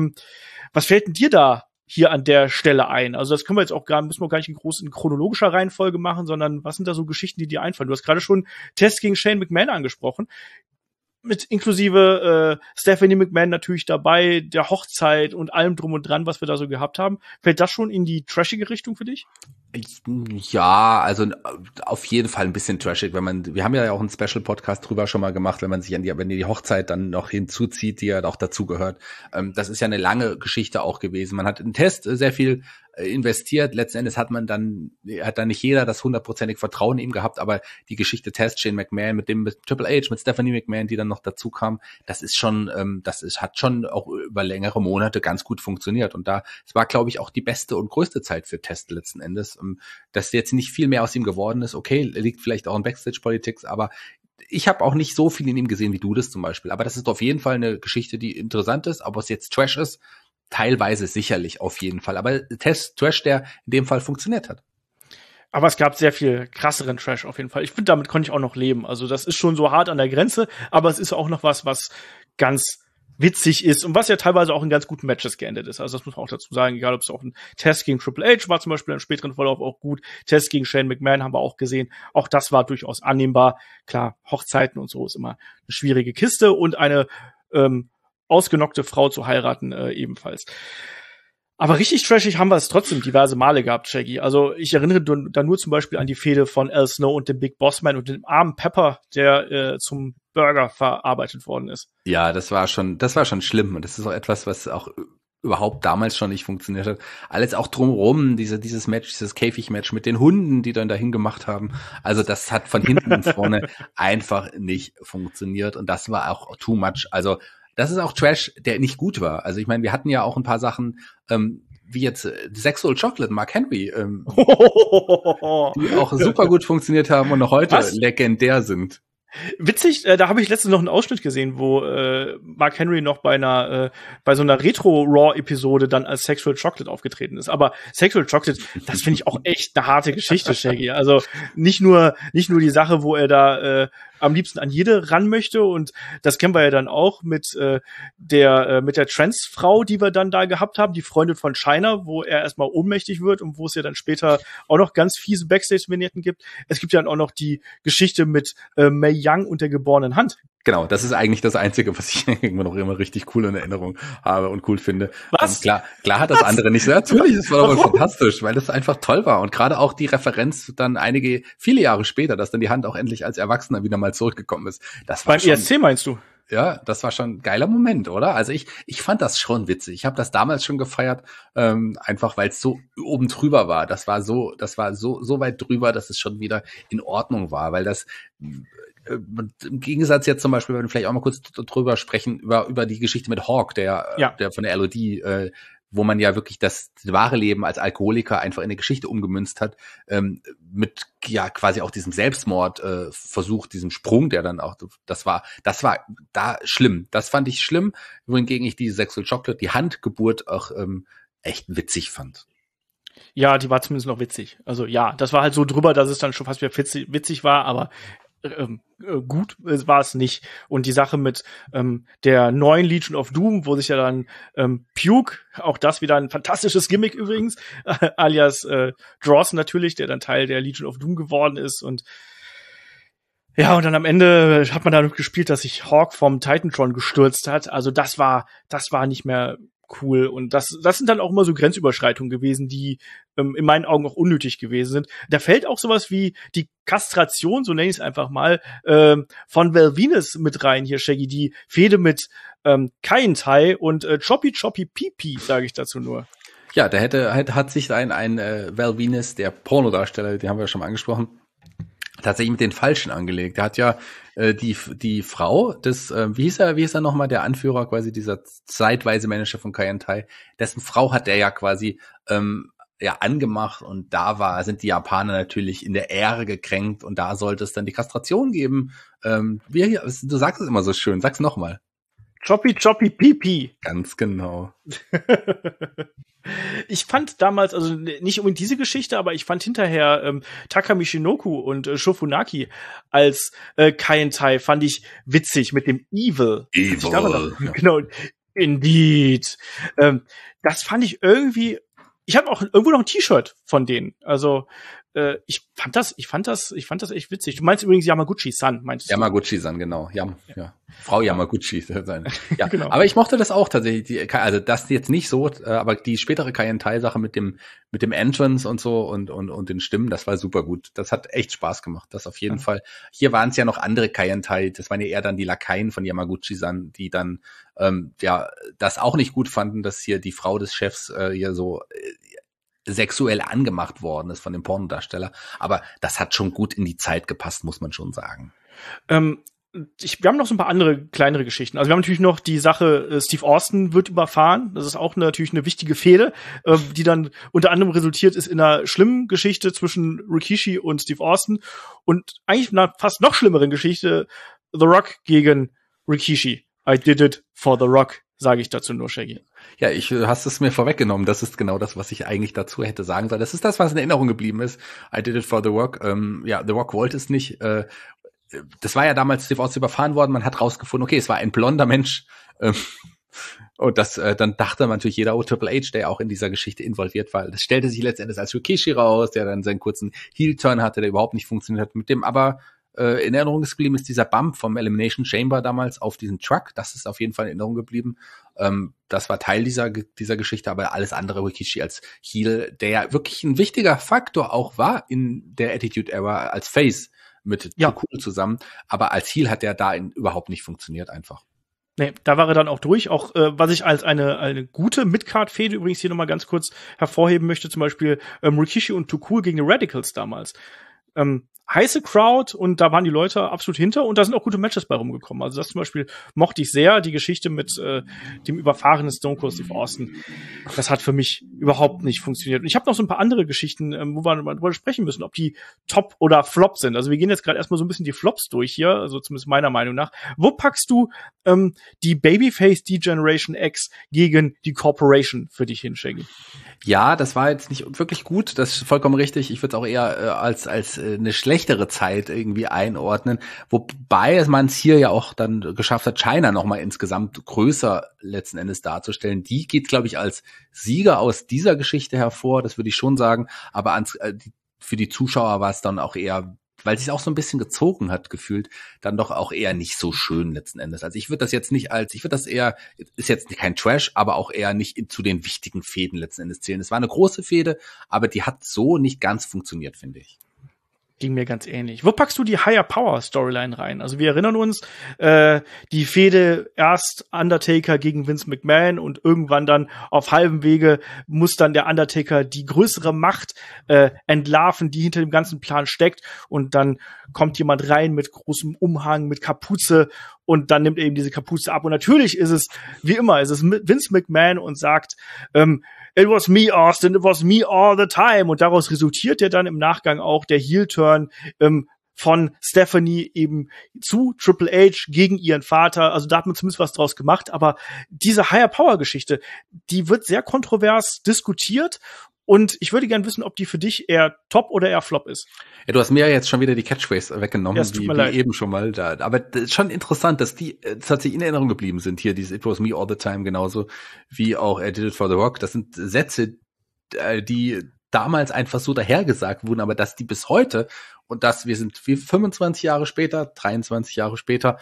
Was fällt denn dir da hier an der Stelle ein? Also das können wir jetzt auch müssen wir gar nicht in chronologischer Reihenfolge machen, sondern was sind da so Geschichten, die dir einfallen? Du hast gerade schon Test gegen Shane McMahon angesprochen. Mit inklusive Stephanie McMahon natürlich dabei, der Hochzeit und allem drum und dran, was wir da so gehabt haben. Fällt das schon in die trashige Richtung für dich? Ja, also auf jeden Fall ein bisschen trashig, wir haben ja auch einen Special-Podcast drüber schon mal gemacht, wenn die Hochzeit dann noch hinzuzieht, die ja auch dazu gehört. Das ist ja eine lange Geschichte auch gewesen. Man hat im Test sehr viel investiert. Letzten Endes hat dann nicht jeder das 100%ig Vertrauen in ihm gehabt, aber die Geschichte Test, Shane McMahon mit Triple H, mit Stephanie McMahon, die dann noch dazu kam, das ist schon, hat schon auch über längere Monate ganz gut funktioniert. Und es war, glaube ich, auch die beste und größte Zeit für Test letzten Endes. Dass jetzt nicht viel mehr aus ihm geworden ist, okay, liegt vielleicht auch in Backstage-Politics, aber ich habe auch nicht so viel in ihm gesehen wie du das zum Beispiel. Aber das ist auf jeden Fall eine Geschichte, die interessant ist. Ob es jetzt Trash ist, teilweise sicherlich auf jeden Fall. Aber Trash, der in dem Fall funktioniert hat. Aber es gab sehr viel krasseren Trash auf jeden Fall. Ich finde, damit konnte ich auch noch leben. Also das ist schon so hart an der Grenze, aber es ist auch noch was ganz witzig ist und was ja teilweise auch in ganz guten Matches geendet ist. Also das muss man auch dazu sagen, egal ob es auch ein Test gegen Triple H war zum Beispiel im späteren Verlauf auch gut. Test gegen Shane McMahon haben wir auch gesehen. Auch das war durchaus annehmbar. Klar, Hochzeiten und so ist immer eine schwierige Kiste und eine ausgenockte Frau zu heiraten ebenfalls. Aber richtig trashig haben wir es trotzdem diverse Male gehabt, Shaggy. Also ich erinnere da nur zum Beispiel an die Fehde von Al Snow und dem Big Boss Man und dem armen Pepper, der zum Burger verarbeitet worden ist. Ja, das war schon schlimm. Und das ist auch etwas, was auch überhaupt damals schon nicht funktioniert hat. Alles auch drumherum, dieses Match, dieses Käfig-Match mit den Hunden, die dann dahin gemacht haben. Also das hat von hinten und vorne einfach nicht funktioniert. Und das war auch too much. Also das ist auch Trash, der nicht gut war. Also ich meine, wir hatten ja auch ein paar Sachen, wie jetzt Sexual Chocolate, Mark Henry, die auch super gut funktioniert haben und noch heute legendär sind. Witzig, da habe ich letztens noch einen Ausschnitt gesehen, wo Mark Henry noch bei so einer Retro-Raw-Episode dann als Sexual Chocolate aufgetreten ist. Aber Sexual Chocolate, das finde ich auch echt eine harte Geschichte, Shaggy. Also nicht nur die Sache, wo er da am liebsten an jede ran möchte, und das kennen wir ja dann auch mit der Trans-Frau, die wir dann da gehabt haben, die Freundin von China, wo er erstmal ohnmächtig wird und wo es ja dann später auch noch ganz fiese Backstage-Vignetten gibt. Es gibt ja dann auch noch die Geschichte mit Mae Young und der geborenen Hand. Genau, das ist eigentlich das Einzige, was ich immer richtig cool in Erinnerung habe und cool finde. Was? Klar hat das andere nicht so. Natürlich, das war aber fantastisch, weil das einfach toll war. Und gerade auch die Referenz dann viele Jahre später, dass dann die Hand auch endlich als Erwachsener wieder mal zurückgekommen ist. Das war beim ESC meinst du? Ja, das war schon ein geiler Moment, oder? Also ich fand das schon witzig. Ich habe das damals schon gefeiert, einfach weil es so oben drüber war. Das war so weit drüber, dass es schon wieder in Ordnung war, weil das im Gegensatz jetzt zum Beispiel, wenn wir vielleicht auch mal kurz drüber sprechen, über die Geschichte mit Hawk, der von der LOD, wo man ja wirklich das wahre Leben als Alkoholiker einfach in eine Geschichte umgemünzt hat, mit ja quasi auch diesem Selbstmord Versuch, diesem Sprung, der dann auch, das war da schlimm. Das fand ich schlimm, wohingegen ich die Sexual Chocolate, die Handgeburt auch echt witzig fand. Ja, die war zumindest noch witzig. Also ja, das war halt so drüber, dass es dann schon fast wieder witzig war, aber gut war es nicht. Und die Sache mit der neuen Legion of Doom, wo sich ja dann Puke, auch das wieder ein fantastisches Gimmick übrigens, alias Dross natürlich, der dann Teil der Legion of Doom geworden ist. Und ja, und dann am Ende hat man damit gespielt, dass sich Hawk vom Titantron gestürzt hat. Also das war nicht mehr cool. Und das sind dann auch immer so Grenzüberschreitungen gewesen, die in meinen Augen auch unnötig gewesen sind. Da fällt auch sowas wie die Kastration, so nenne ich es einfach mal, von Val Venis mit rein hier, Shaggy. Die Fehde mit Kaientai und Choppy Pee, sage ich dazu nur. Ja, da hat sich ein Val Venis, der Pornodarsteller, den haben wir ja schon mal angesprochen, tatsächlich mit den Falschen angelegt. Der hat ja die Frau des, wie hieß er nochmal, der Anführer quasi, dieser zeitweise Manager von Kaientai, dessen Frau hat er ja quasi angemacht, und sind die Japaner natürlich in der Ehre gekränkt, und da sollte es dann die Kastration geben. Du sagst es immer so schön, sag's nochmal. Choppy Pee. Ganz genau. Ich fand damals, also nicht unbedingt diese Geschichte, aber ich fand hinterher Taka Michinoku und Shofunaki als Kaientai fand ich witzig mit dem Evil. Genau, Indeed. Das fand ich irgendwie. Ich habe auch irgendwo noch ein T-Shirt von denen. Also ich fand das echt witzig. Du meinst übrigens Yamaguchi-san, meintest du? Yamaguchi-san, genau. Ja. Frau Yamaguchi. Ja, genau. Aber ich mochte das auch tatsächlich. Also das jetzt nicht so, aber die spätere Kaientai-Sache mit dem Entrance und so und den Stimmen, das war super gut. Das hat echt Spaß gemacht. Das auf jeden Fall. Hier waren es ja noch andere Kaientai. Das waren ja eher dann die Lakaien von Yamaguchi-san, die dann das auch nicht gut fanden, dass hier die Frau des Chefs hier so sexuell angemacht worden ist von dem Pornodarsteller. Aber das hat schon gut in die Zeit gepasst, muss man schon sagen. Wir haben noch so ein paar andere kleinere Geschichten. Also wir haben natürlich noch die Sache, Steve Austin wird überfahren. Das ist auch natürlich eine wichtige Fehde, die dann unter anderem resultiert ist in einer schlimmen Geschichte zwischen Rikishi und Steve Austin und eigentlich einer fast noch schlimmeren Geschichte, The Rock gegen Rikishi. I did it for The Rock, sage ich dazu nur, Shaggy. Ja, hast es mir vorweggenommen. Das ist genau das, was ich eigentlich dazu hätte sagen sollen. Das ist das, was in Erinnerung geblieben ist. I did it for The Rock. The Rock wollte es nicht. Das war ja damals Steve Austin überfahren worden. Man hat rausgefunden, okay, es war ein blonder Mensch. Und dann dachte natürlich jeder, Triple H, der auch in dieser Geschichte involviert war. Das stellte sich letztendlich als Rikishi raus, der dann seinen kurzen Heel-Turn hatte, der überhaupt nicht funktioniert hat. Mit dem aber in Erinnerung geblieben ist dieser Bump vom Elimination Chamber damals auf diesen Truck. Das ist auf jeden Fall in Erinnerung geblieben. Das war Teil dieser Geschichte, aber alles andere Rikishi als Heel, der ja wirklich ein wichtiger Faktor auch war in der Attitude Era als Face mit Cool zusammen. Aber als Heel hat der da überhaupt nicht funktioniert einfach. Nee, da war er dann auch durch. Auch was ich als eine gute Midcard-Fehde übrigens hier nochmal ganz kurz hervorheben möchte, zum Beispiel Rikishi und Too Cool gegen die Radicals damals. Heiße Crowd und da waren die Leute absolut hinter und da sind auch gute Matches bei rumgekommen. Also das zum Beispiel mochte ich sehr, die Geschichte mit dem überfahrenen Stone Cold Steve Austin. Das hat für mich überhaupt nicht funktioniert. Und ich habe noch so ein paar andere Geschichten, wo wir mal drüber sprechen müssen, ob die Top oder Flop sind. Also wir gehen jetzt gerade erstmal so ein bisschen die Flops durch hier, also zumindest meiner Meinung nach. Wo packst du die Babyface Degeneration X gegen die Corporation für dich hin, Shaggy? Ja, das war jetzt nicht wirklich gut, das ist vollkommen richtig. Ich würde es auch eher als eine schlechtere Zeit irgendwie einordnen, wobei man es hier ja auch dann geschafft hat, Chyna nochmal insgesamt größer letzten Endes darzustellen. Die geht, glaube ich, als Sieger aus dieser Geschichte hervor, das würde ich schon sagen, aber für die Zuschauer war es dann auch eher, weil sich auch so ein bisschen gezogen hat, gefühlt, dann doch auch eher nicht so schön letzten Endes. Also ich würde das eher, ist jetzt kein Trash, aber auch eher nicht zu den wichtigen Fäden letzten Endes zählen. Es war eine große Fehde, aber die hat so nicht ganz funktioniert, finde ich. Ging mir ganz ähnlich. Wo packst du die Higher Power Storyline rein? Also wir erinnern uns, die Fehde erst Undertaker gegen Vince McMahon und irgendwann dann auf halbem Wege muss dann der Undertaker die größere Macht entlarven, die hinter dem ganzen Plan steckt, und dann kommt jemand rein mit großem Umhang, mit Kapuze, und dann nimmt er eben diese Kapuze ab, und natürlich ist es, wie immer, es ist Vince McMahon und sagt, It was me, Austin, it was me all the time. Und daraus resultiert ja dann im Nachgang auch der Heel-Turn von Stephanie eben zu Triple H gegen ihren Vater. Also da hat man zumindest was draus gemacht. Aber diese Higher-Power-Geschichte, die wird sehr kontrovers diskutiert. Und ich würde gerne wissen, ob die für dich eher Top oder eher Flop ist. Ja, du hast mir ja jetzt schon wieder die Catchphrase weggenommen, ja, wie eben schon mal da. Aber das ist schon interessant, dass die tatsächlich in Erinnerung geblieben sind. Hier dieses It was me all the time, genauso wie auch I did it for the Rock. Das sind Sätze, die damals einfach so dahergesagt wurden, aber dass die bis heute, und dass wir 25 Jahre später, 23 Jahre später,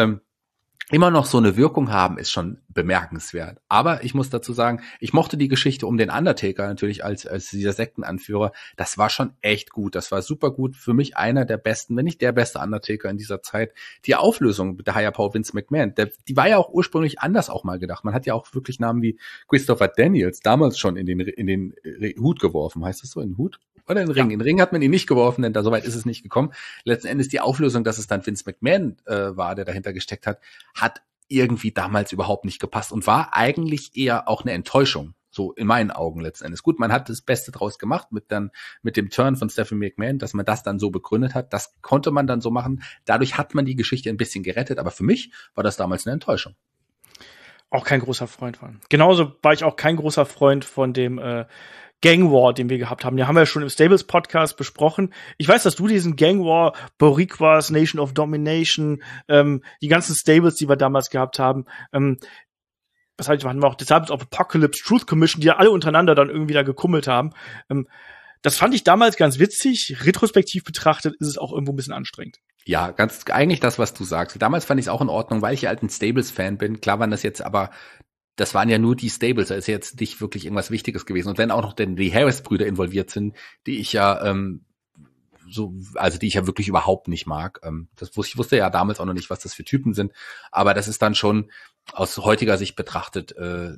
immer noch so eine Wirkung haben, ist schon bemerkenswert. Aber ich muss dazu sagen, ich mochte die Geschichte um den Undertaker natürlich als dieser Sektenanführer. Das war schon echt gut. Das war super gut. Für mich einer der besten, wenn nicht der beste Undertaker in dieser Zeit. Die Auflösung mit der Higher Power Vince McMahon, die war ja auch ursprünglich anders auch mal gedacht. Man hat ja auch wirklich Namen wie Christopher Daniels damals schon in den Hut geworfen. Heißt das so, in den Hut? Oder in den Ring? Ja. In den Ring hat man ihn nicht geworfen, denn da soweit ist es nicht gekommen. Letzten Endes die Auflösung, dass es dann Vince McMahon war, der dahinter gesteckt hat irgendwie damals überhaupt nicht gepasst und war eigentlich eher auch eine Enttäuschung, so in meinen Augen letzten Endes. Gut, man hat das Beste draus gemacht mit dem Turn von Stephanie McMahon, dass man das dann so begründet hat. Das konnte man dann so machen. Dadurch hat man die Geschichte ein bisschen gerettet, aber für mich war das damals eine Enttäuschung. Auch kein großer Freund von. Genauso war ich auch kein großer Freund von dem Gang War, den wir gehabt haben. Den haben wir ja schon im Stables Podcast besprochen. Ich weiß, dass du diesen Gang War, Boricuas, Nation of Domination, die ganzen Stables, die wir damals gehabt haben, was halt, hatten wir auch Disciples of Apocalypse, Truth Commission, die ja alle untereinander dann irgendwie da gekummelt haben. Das fand ich damals ganz witzig. Retrospektiv betrachtet ist es auch irgendwo ein bisschen anstrengend. Ja, ganz eigentlich das, was du sagst. Damals fand ich es auch in Ordnung, weil ich ja halt ein Stables-Fan bin. Klar waren das jetzt aber, das waren ja nur die Stables, da ist ja jetzt nicht wirklich irgendwas Wichtiges gewesen. Und wenn auch noch denn die Harris-Brüder involviert sind, die ich ja die ich ja wirklich überhaupt nicht mag. Ich wusste ja damals auch noch nicht, was das für Typen sind. Aber das ist dann schon aus heutiger Sicht betrachtet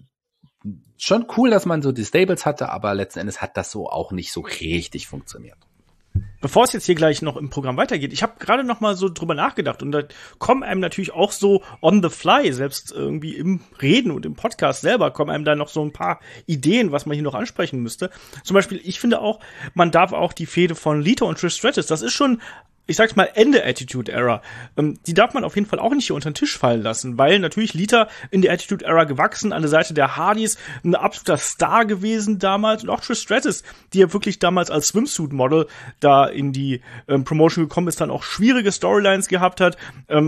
schon cool, dass man so die Stables hatte, aber letzten Endes hat das so auch nicht so richtig funktioniert. Bevor es jetzt hier gleich noch im Programm weitergeht, ich habe gerade noch mal so drüber nachgedacht, und da kommen einem natürlich auch so on the fly, selbst irgendwie im Reden und im Podcast selber, kommen einem da noch so ein paar Ideen, was man hier noch ansprechen müsste. Zum Beispiel, ich finde auch, man darf auch die Fehde von Lita und Trish Stratus, das ist schon, ich sag's mal, Ende Attitude Era. Die darf man auf jeden Fall auch nicht hier unter den Tisch fallen lassen, weil natürlich Lita in der Attitude Era gewachsen, an der Seite der Hardys, ein absoluter Star gewesen damals, und auch Trish Stratus, die ja wirklich damals als Swimsuit-Model da in die Promotion gekommen ist, dann auch schwierige Storylines gehabt hat,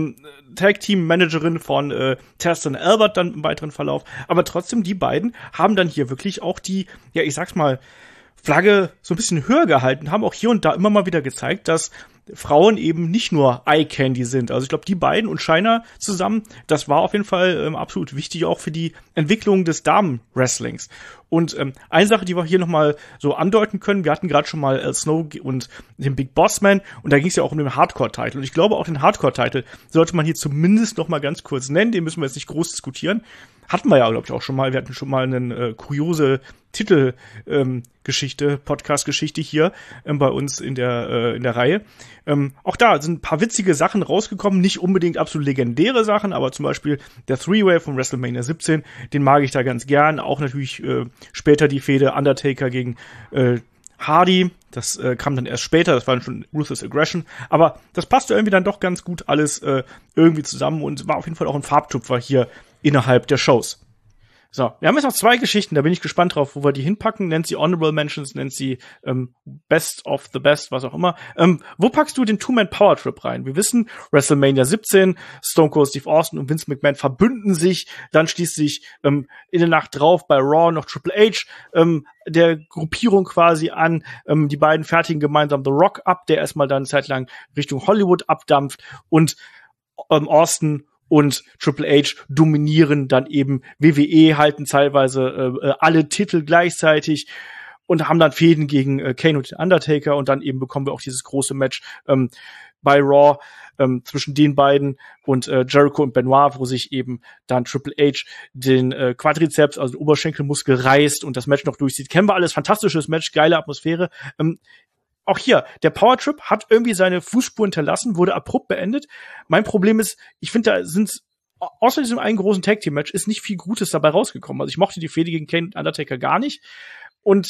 Tag-Team-Managerin von Test und Albert dann im weiteren Verlauf, aber trotzdem, die beiden haben dann hier wirklich auch die, ja, ich sag's mal, Flagge so ein bisschen höher gehalten, haben auch hier und da immer mal wieder gezeigt, dass Frauen eben nicht nur Eye-Candy sind. Also ich glaube, die beiden und Chyna zusammen, das war auf jeden Fall absolut wichtig, auch für die Entwicklung des Damen-Wrestlings. Und eine Sache, die wir hier nochmal so andeuten können, wir hatten gerade schon mal Al Snow und den Big Boss Man, und da ging es ja auch um den Hardcore-Title. Und ich glaube, auch den Hardcore-Title sollte man hier zumindest noch mal ganz kurz nennen, den müssen wir jetzt nicht groß diskutieren. Hatten wir ja, glaube ich, auch schon mal. Wir hatten schon mal eine kuriose Titelgeschichte, Podcast-Geschichte hier bei uns in der Reihe. Auch da sind ein paar witzige Sachen rausgekommen, nicht unbedingt absolut legendäre Sachen, aber zum Beispiel der Three-Way von WrestleMania 17, den mag ich da ganz gern. Auch natürlich später die Fehde Undertaker gegen Hardy, das kam dann erst später, das war dann schon Ruthless Aggression, aber das passte irgendwie dann doch ganz gut alles irgendwie zusammen und war auf jeden Fall auch ein Farbtupfer hier innerhalb der Shows. So, wir haben jetzt noch 2 Geschichten, da bin ich gespannt drauf, wo wir die hinpacken. Nennt sie Honorable Mentions, nennt sie Best of the Best, was auch immer. Wo packst du den Two-Man-Power-Trip rein? Wir wissen, WrestleMania 17, Stone Cold Steve Austin und Vince McMahon verbünden sich, dann schließt sich in der Nacht drauf bei Raw noch Triple H der Gruppierung quasi an. Die beiden fertigen gemeinsam The Rock ab, der erstmal dann zeitlang Richtung Hollywood abdampft, und Austin und Triple H dominieren dann eben WWE, halten teilweise alle Titel gleichzeitig. und haben dann Fäden gegen Kane und den Undertaker und dann eben bekommen wir auch dieses große Match bei Raw zwischen den beiden und Jericho und Benoit, wo sich eben dann Triple H den Quadrizeps, also den Oberschenkelmuskel reißt und das Match noch durchzieht. Kennen wir alles, fantastisches Match, geile Atmosphäre. Auch hier, der Powertrip hat irgendwie seine Fußspur hinterlassen, wurde abrupt beendet. Mein Problem ist, ich finde, da sind außer diesem einen großen Tag-Team-Match ist nicht viel Gutes dabei rausgekommen. Also ich mochte die Fehde gegen Kane und Undertaker gar nicht. Und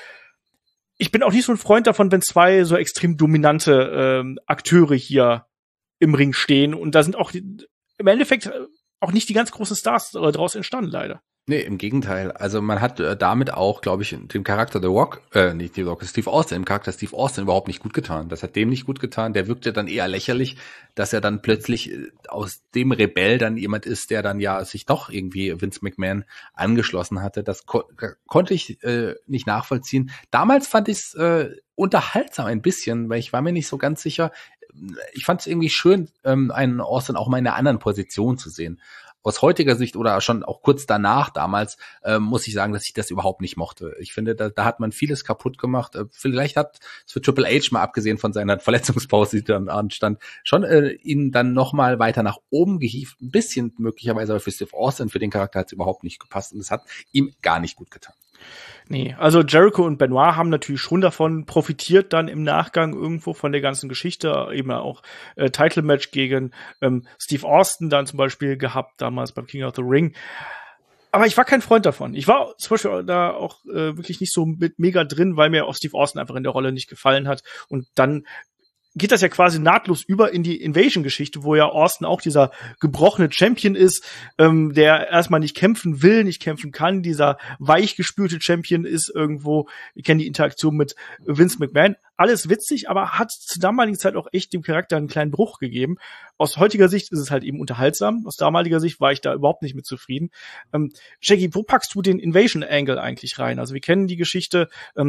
ich bin auch nicht so ein Freund davon, wenn zwei so extrem dominante Akteure hier im Ring stehen. Und da sind auch im Endeffekt auch nicht die ganz großen Stars daraus entstanden, leider. Nee, im Gegenteil. Also man hat damit auch, glaube ich, dem Charakter The Rock, nicht The Rock, Steve Austin, im Charakter Steve Austin überhaupt nicht gut getan. Das hat dem nicht gut getan. Der wirkte dann eher lächerlich, dass er dann plötzlich aus dem Rebell dann jemand ist, der dann ja sich doch irgendwie Vince McMahon angeschlossen hatte. Das konnte ich nicht nachvollziehen. Damals fand ich es unterhaltsam ein bisschen, weil ich war mir nicht so ganz sicher. Ich fand es irgendwie schön, einen Austin auch mal in einer anderen Position zu sehen. Aus heutiger Sicht oder schon auch kurz danach damals, muss ich sagen, dass ich das überhaupt nicht mochte. Ich finde, da hat man vieles kaputt gemacht. Vielleicht hat es für Triple H, mal abgesehen von seiner Verletzungspause, die dann anstand, schon ihn dann nochmal weiter nach oben gehievt. Ein bisschen möglicherweise, aber für Steve Austin, für den Charakter hat es überhaupt nicht gepasst und es hat ihm gar nicht gut getan. Nee, also Jericho und Benoit haben natürlich schon davon profitiert, dann im Nachgang irgendwo von der ganzen Geschichte, eben auch Title-Match gegen Steve Austin dann zum Beispiel gehabt, damals beim King of the Ring. Aber ich war kein Freund davon. Ich war zum Beispiel da auch wirklich nicht so mit mega drin, weil mir auch Steve Austin einfach in der Rolle nicht gefallen hat. Und dann geht das ja quasi nahtlos über in die Invasion-Geschichte, wo ja Austin auch dieser gebrochene Champion ist, der erstmal nicht kämpfen will, nicht kämpfen kann. Dieser weichgespülte Champion ist irgendwo, wir kennen die Interaktion mit Vince McMahon. Alles witzig, aber hat zur damaligen Zeit auch echt dem Charakter einen kleinen Bruch gegeben. Aus heutiger Sicht ist es halt eben unterhaltsam. Aus damaliger Sicht war ich da überhaupt nicht mit zufrieden. Shaggy, wo packst du den Invasion-Angle eigentlich rein? Also wir kennen die Geschichte,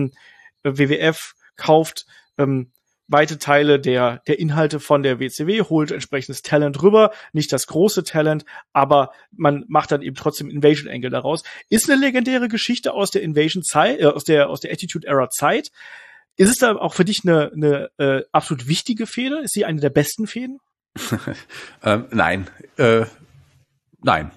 WWF kauft weite Teile der Inhalte von der WCW, holt entsprechendes Talent rüber, nicht das große Talent, aber man macht dann eben trotzdem Invasion Angle daraus. Ist eine legendäre Geschichte aus der Invasion-Zeit, aus der Attitude-Era-Zeit. Ist es da auch für dich eine absolut wichtige Fehde? Ist sie eine der besten Fäden? Nein. Nein.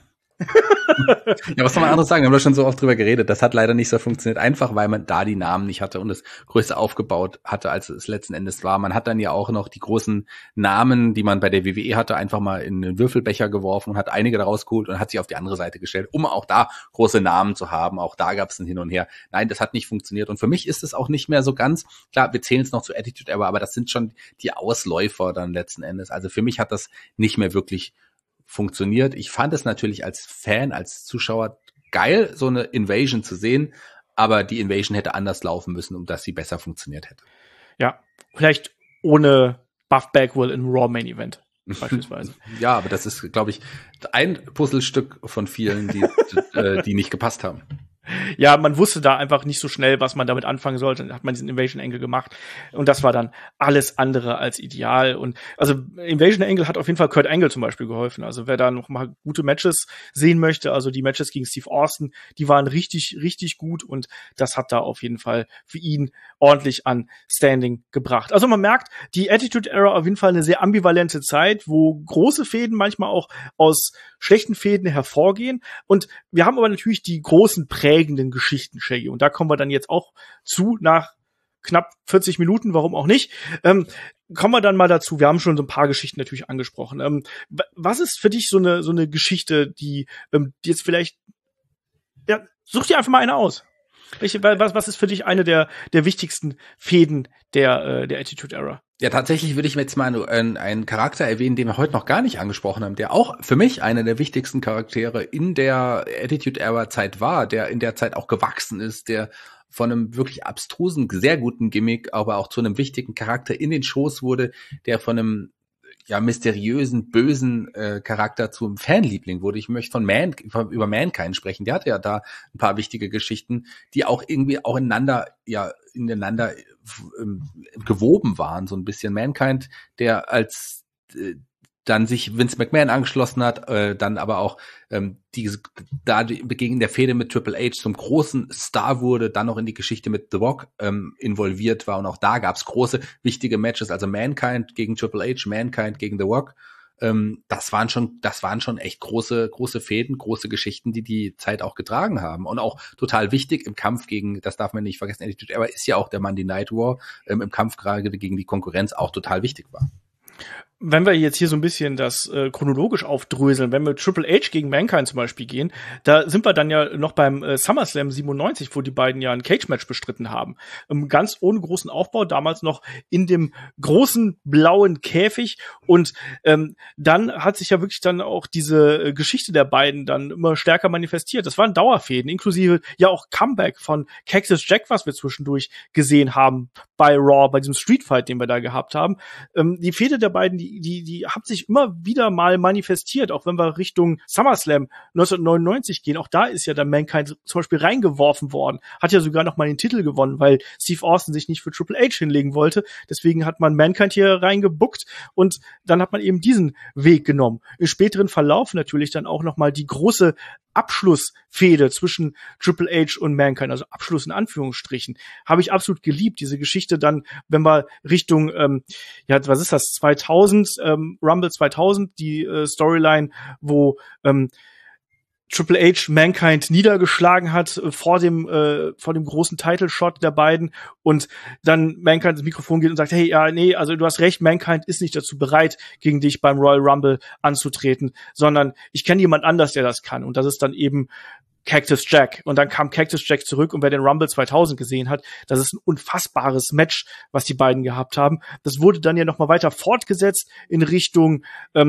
Ja, was soll man anderes sagen? Wir haben da schon so oft drüber geredet. Das hat leider nicht so funktioniert, einfach weil man da die Namen nicht hatte und es größer aufgebaut hatte, als es letzten Endes war. Man hat dann ja auch noch die großen Namen, die man bei der WWE hatte, einfach mal in den Würfelbecher geworfen und hat einige daraus geholt und hat sie auf die andere Seite gestellt, um auch da große Namen zu haben. Auch da gab es ein Hin und Her. Nein, das hat nicht funktioniert. Und für mich ist es auch nicht mehr so ganz, klar, wir zählen es noch zu Attitude Era, aber das sind schon die Ausläufer dann letzten Endes. Also für mich hat das nicht mehr wirklich funktioniert. Ich fand es natürlich als Fan, als Zuschauer geil, so eine Invasion zu sehen, aber die Invasion hätte anders laufen müssen, um dass sie besser funktioniert hätte. Ja, vielleicht ohne Buff Bagwell im Raw Main Event beispielsweise. Ja, aber das ist, glaube ich, ein Puzzlestück von vielen, die nicht gepasst haben. Ja, man wusste da einfach nicht so schnell, was man damit anfangen sollte. Dann hat man diesen Invasion Angle gemacht. Und das war dann alles andere als ideal. Und also Invasion Angle hat auf jeden Fall Kurt Angle zum Beispiel geholfen. Also wer da noch mal gute Matches sehen möchte, also die Matches gegen Steve Austin, die waren richtig, richtig gut. Und das hat da auf jeden Fall für ihn ordentlich an Standing gebracht. Also man merkt, die Attitude Era auf jeden Fall eine sehr ambivalente Zeit, wo große Fäden manchmal auch aus schlechten Fäden hervorgehen. Und wir haben aber natürlich die großen prägenden Geschichten, Shaggy. Und da kommen wir dann jetzt auch zu, nach knapp 40 Minuten, warum auch nicht. Kommen wir dann mal dazu. Wir haben schon so ein paar Geschichten natürlich angesprochen. Was ist für dich so eine Geschichte, die jetzt vielleicht, ja, such dir einfach mal eine aus. Was ist für dich eine der wichtigsten Fäden der Attitude Era? Ja, tatsächlich würde ich jetzt mal einen Charakter erwähnen, den wir heute noch gar nicht angesprochen haben, der auch für mich einer der wichtigsten Charaktere in der Attitude-Era-Zeit war, der in der Zeit auch gewachsen ist, der von einem wirklich abstrusen, sehr guten Gimmick, aber auch zu einem wichtigen Charakter in den Shows wurde, der von einem ja mysteriösen, bösen Charakter zum Fanliebling wurde. Ich möchte über Mankind sprechen. Der hatte ja da ein paar wichtige Geschichten, die auch irgendwie auch ineinander gewoben waren, so ein bisschen. Mankind, der als dann sich Vince McMahon angeschlossen hat, dann aber auch in der Fehde mit Triple H zum großen Star wurde, dann noch in die Geschichte mit The Rock involviert war und auch da gab's große, wichtige Matches, also Mankind gegen Triple H, Mankind gegen The Rock. Das waren schon echt große Fäden, große Geschichten, die Zeit auch getragen haben und auch total wichtig im Kampf gegen, das darf man nicht vergessen, Attitude Era ist ja auch der Monday Night War, im Kampf gerade gegen die Konkurrenz auch total wichtig war. Wenn wir jetzt hier so ein bisschen das chronologisch aufdröseln, wenn wir Triple H gegen Mankind zum Beispiel gehen, da sind wir dann ja noch beim SummerSlam 97, wo die beiden ja ein Cage-Match bestritten haben. Ganz ohne großen Aufbau, damals noch in dem großen blauen Käfig. Und dann hat sich ja wirklich dann auch diese Geschichte der beiden dann immer stärker manifestiert. Das waren Dauerfäden, inklusive ja auch Comeback von Cactus Jack, was wir zwischendurch gesehen haben bei Raw, bei diesem Streetfight, den wir da gehabt haben. Die Fehde der beiden, die haben sich immer wieder mal manifestiert, auch wenn wir Richtung SummerSlam 1999 gehen. Auch da ist ja der Mankind zum Beispiel reingeworfen worden. Hat ja sogar noch mal den Titel gewonnen, weil Steve Austin sich nicht für Triple H hinlegen wollte. Deswegen hat man Mankind hier reingebuckt und dann hat man eben diesen Weg genommen. Im späteren Verlauf natürlich dann auch noch mal die große Abschlussfehde zwischen Triple H und Mankind, also Abschluss in Anführungsstrichen, habe ich absolut geliebt. Diese Geschichte dann, wenn wir Richtung, was ist das, 2000, Rumble 2000, die Storyline, wo Triple H Mankind niedergeschlagen hat vor dem großen Title-Shot der beiden und dann Mankind ins Mikrofon geht und sagt, hey, ja, nee, also du hast recht, Mankind ist nicht dazu bereit, gegen dich beim Royal Rumble anzutreten, sondern ich kenne jemand anders, der das kann und das ist dann eben Cactus Jack. Und dann kam Cactus Jack zurück und wer den Rumble 2000 gesehen hat, das ist ein unfassbares Match, was die beiden gehabt haben. Das wurde dann ja noch mal weiter fortgesetzt in Richtung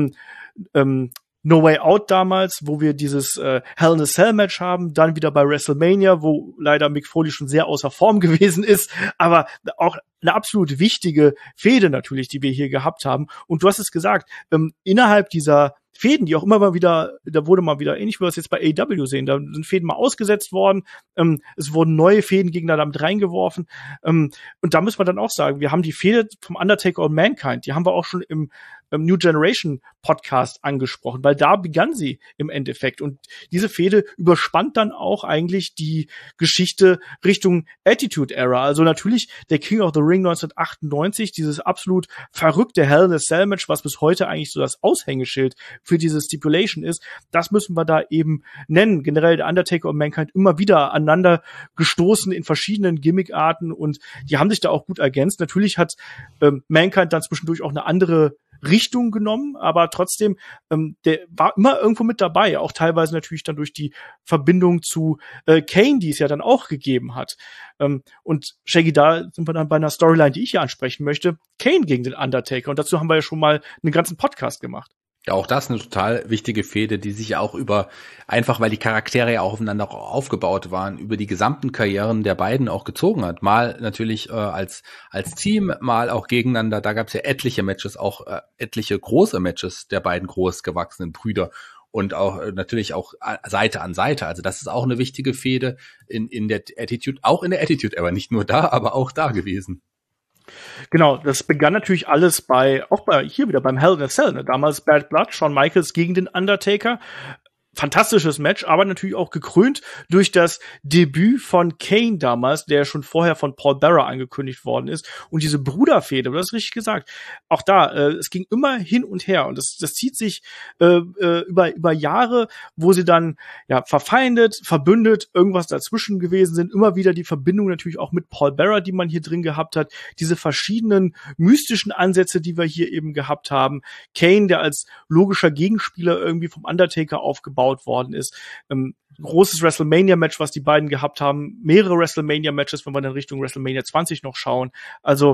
No Way Out damals, wo wir dieses Hell in a Cell Match haben, dann wieder bei WrestleMania, wo leider Mick Foley schon sehr außer Form gewesen ist, aber auch eine absolut wichtige Fehde natürlich, die wir hier gehabt haben. Und du hast es gesagt, innerhalb dieser Fäden, die auch immer mal wieder, da wurde mal wieder, ähnlich wie wir es jetzt bei AEW sehen, da sind Fäden mal ausgesetzt worden, es wurden neue Fädengegner damit reingeworfen, und da müssen wir dann auch sagen, wir haben die Fehde vom Undertaker und Mankind, die haben wir auch schon im New Generation Podcast angesprochen, weil da begann sie im Endeffekt und diese Fehde überspannt dann auch eigentlich die Geschichte Richtung Attitude Era, also natürlich der King of the Ring 1998, dieses absolut verrückte Hell in a Cell Match, was bis heute eigentlich so das Aushängeschild für diese Stipulation ist, das müssen wir da eben nennen. Generell der Undertaker und Mankind immer wieder aneinander gestoßen in verschiedenen Gimmickarten und die haben sich da auch gut ergänzt. Natürlich hat Mankind dann zwischendurch auch eine andere Richtung genommen, aber trotzdem, der war immer irgendwo mit dabei, auch teilweise natürlich dann durch die Verbindung zu Kane, die es ja dann auch gegeben hat. Und Shaggy, da sind wir dann bei einer Storyline, die ich hier ansprechen möchte, Kane gegen den Undertaker und dazu haben wir ja schon mal einen ganzen Podcast gemacht. Ja, auch das eine total wichtige Fehde, die sich ja auch einfach weil die Charaktere ja auch aufeinander aufgebaut waren, über die gesamten Karrieren der beiden auch gezogen hat. Mal natürlich als Team, mal auch gegeneinander. Da gab es ja etliche Matches, auch etliche große Matches der beiden großgewachsenen Brüder. Und auch natürlich auch Seite an Seite. Also das ist auch eine wichtige Fehde in der Attitude, auch in der Attitude Era, nicht nur da, aber auch da gewesen. Genau, das begann natürlich alles hier wieder beim Hell in a Cell, ne? Damals Bad Blood, Shawn Michaels gegen den Undertaker. Fantastisches Match, aber natürlich auch gekrönt durch das Debüt von Kane damals, der schon vorher von Paul Bearer angekündigt worden ist. Und diese Bruderfehde, du hast richtig gesagt, auch da, es ging immer hin und her. Und das zieht sich über Jahre, wo sie dann ja verfeindet, verbündet, irgendwas dazwischen gewesen sind. Immer wieder die Verbindung natürlich auch mit Paul Bearer, die man hier drin gehabt hat. Diese verschiedenen mystischen Ansätze, die wir hier eben gehabt haben. Kane, der als logischer Gegenspieler irgendwie vom Undertaker aufgebaut worden ist. Großes WrestleMania-Match, was die beiden gehabt haben. Mehrere WrestleMania-Matches, wenn wir dann Richtung WrestleMania 20 noch schauen. Also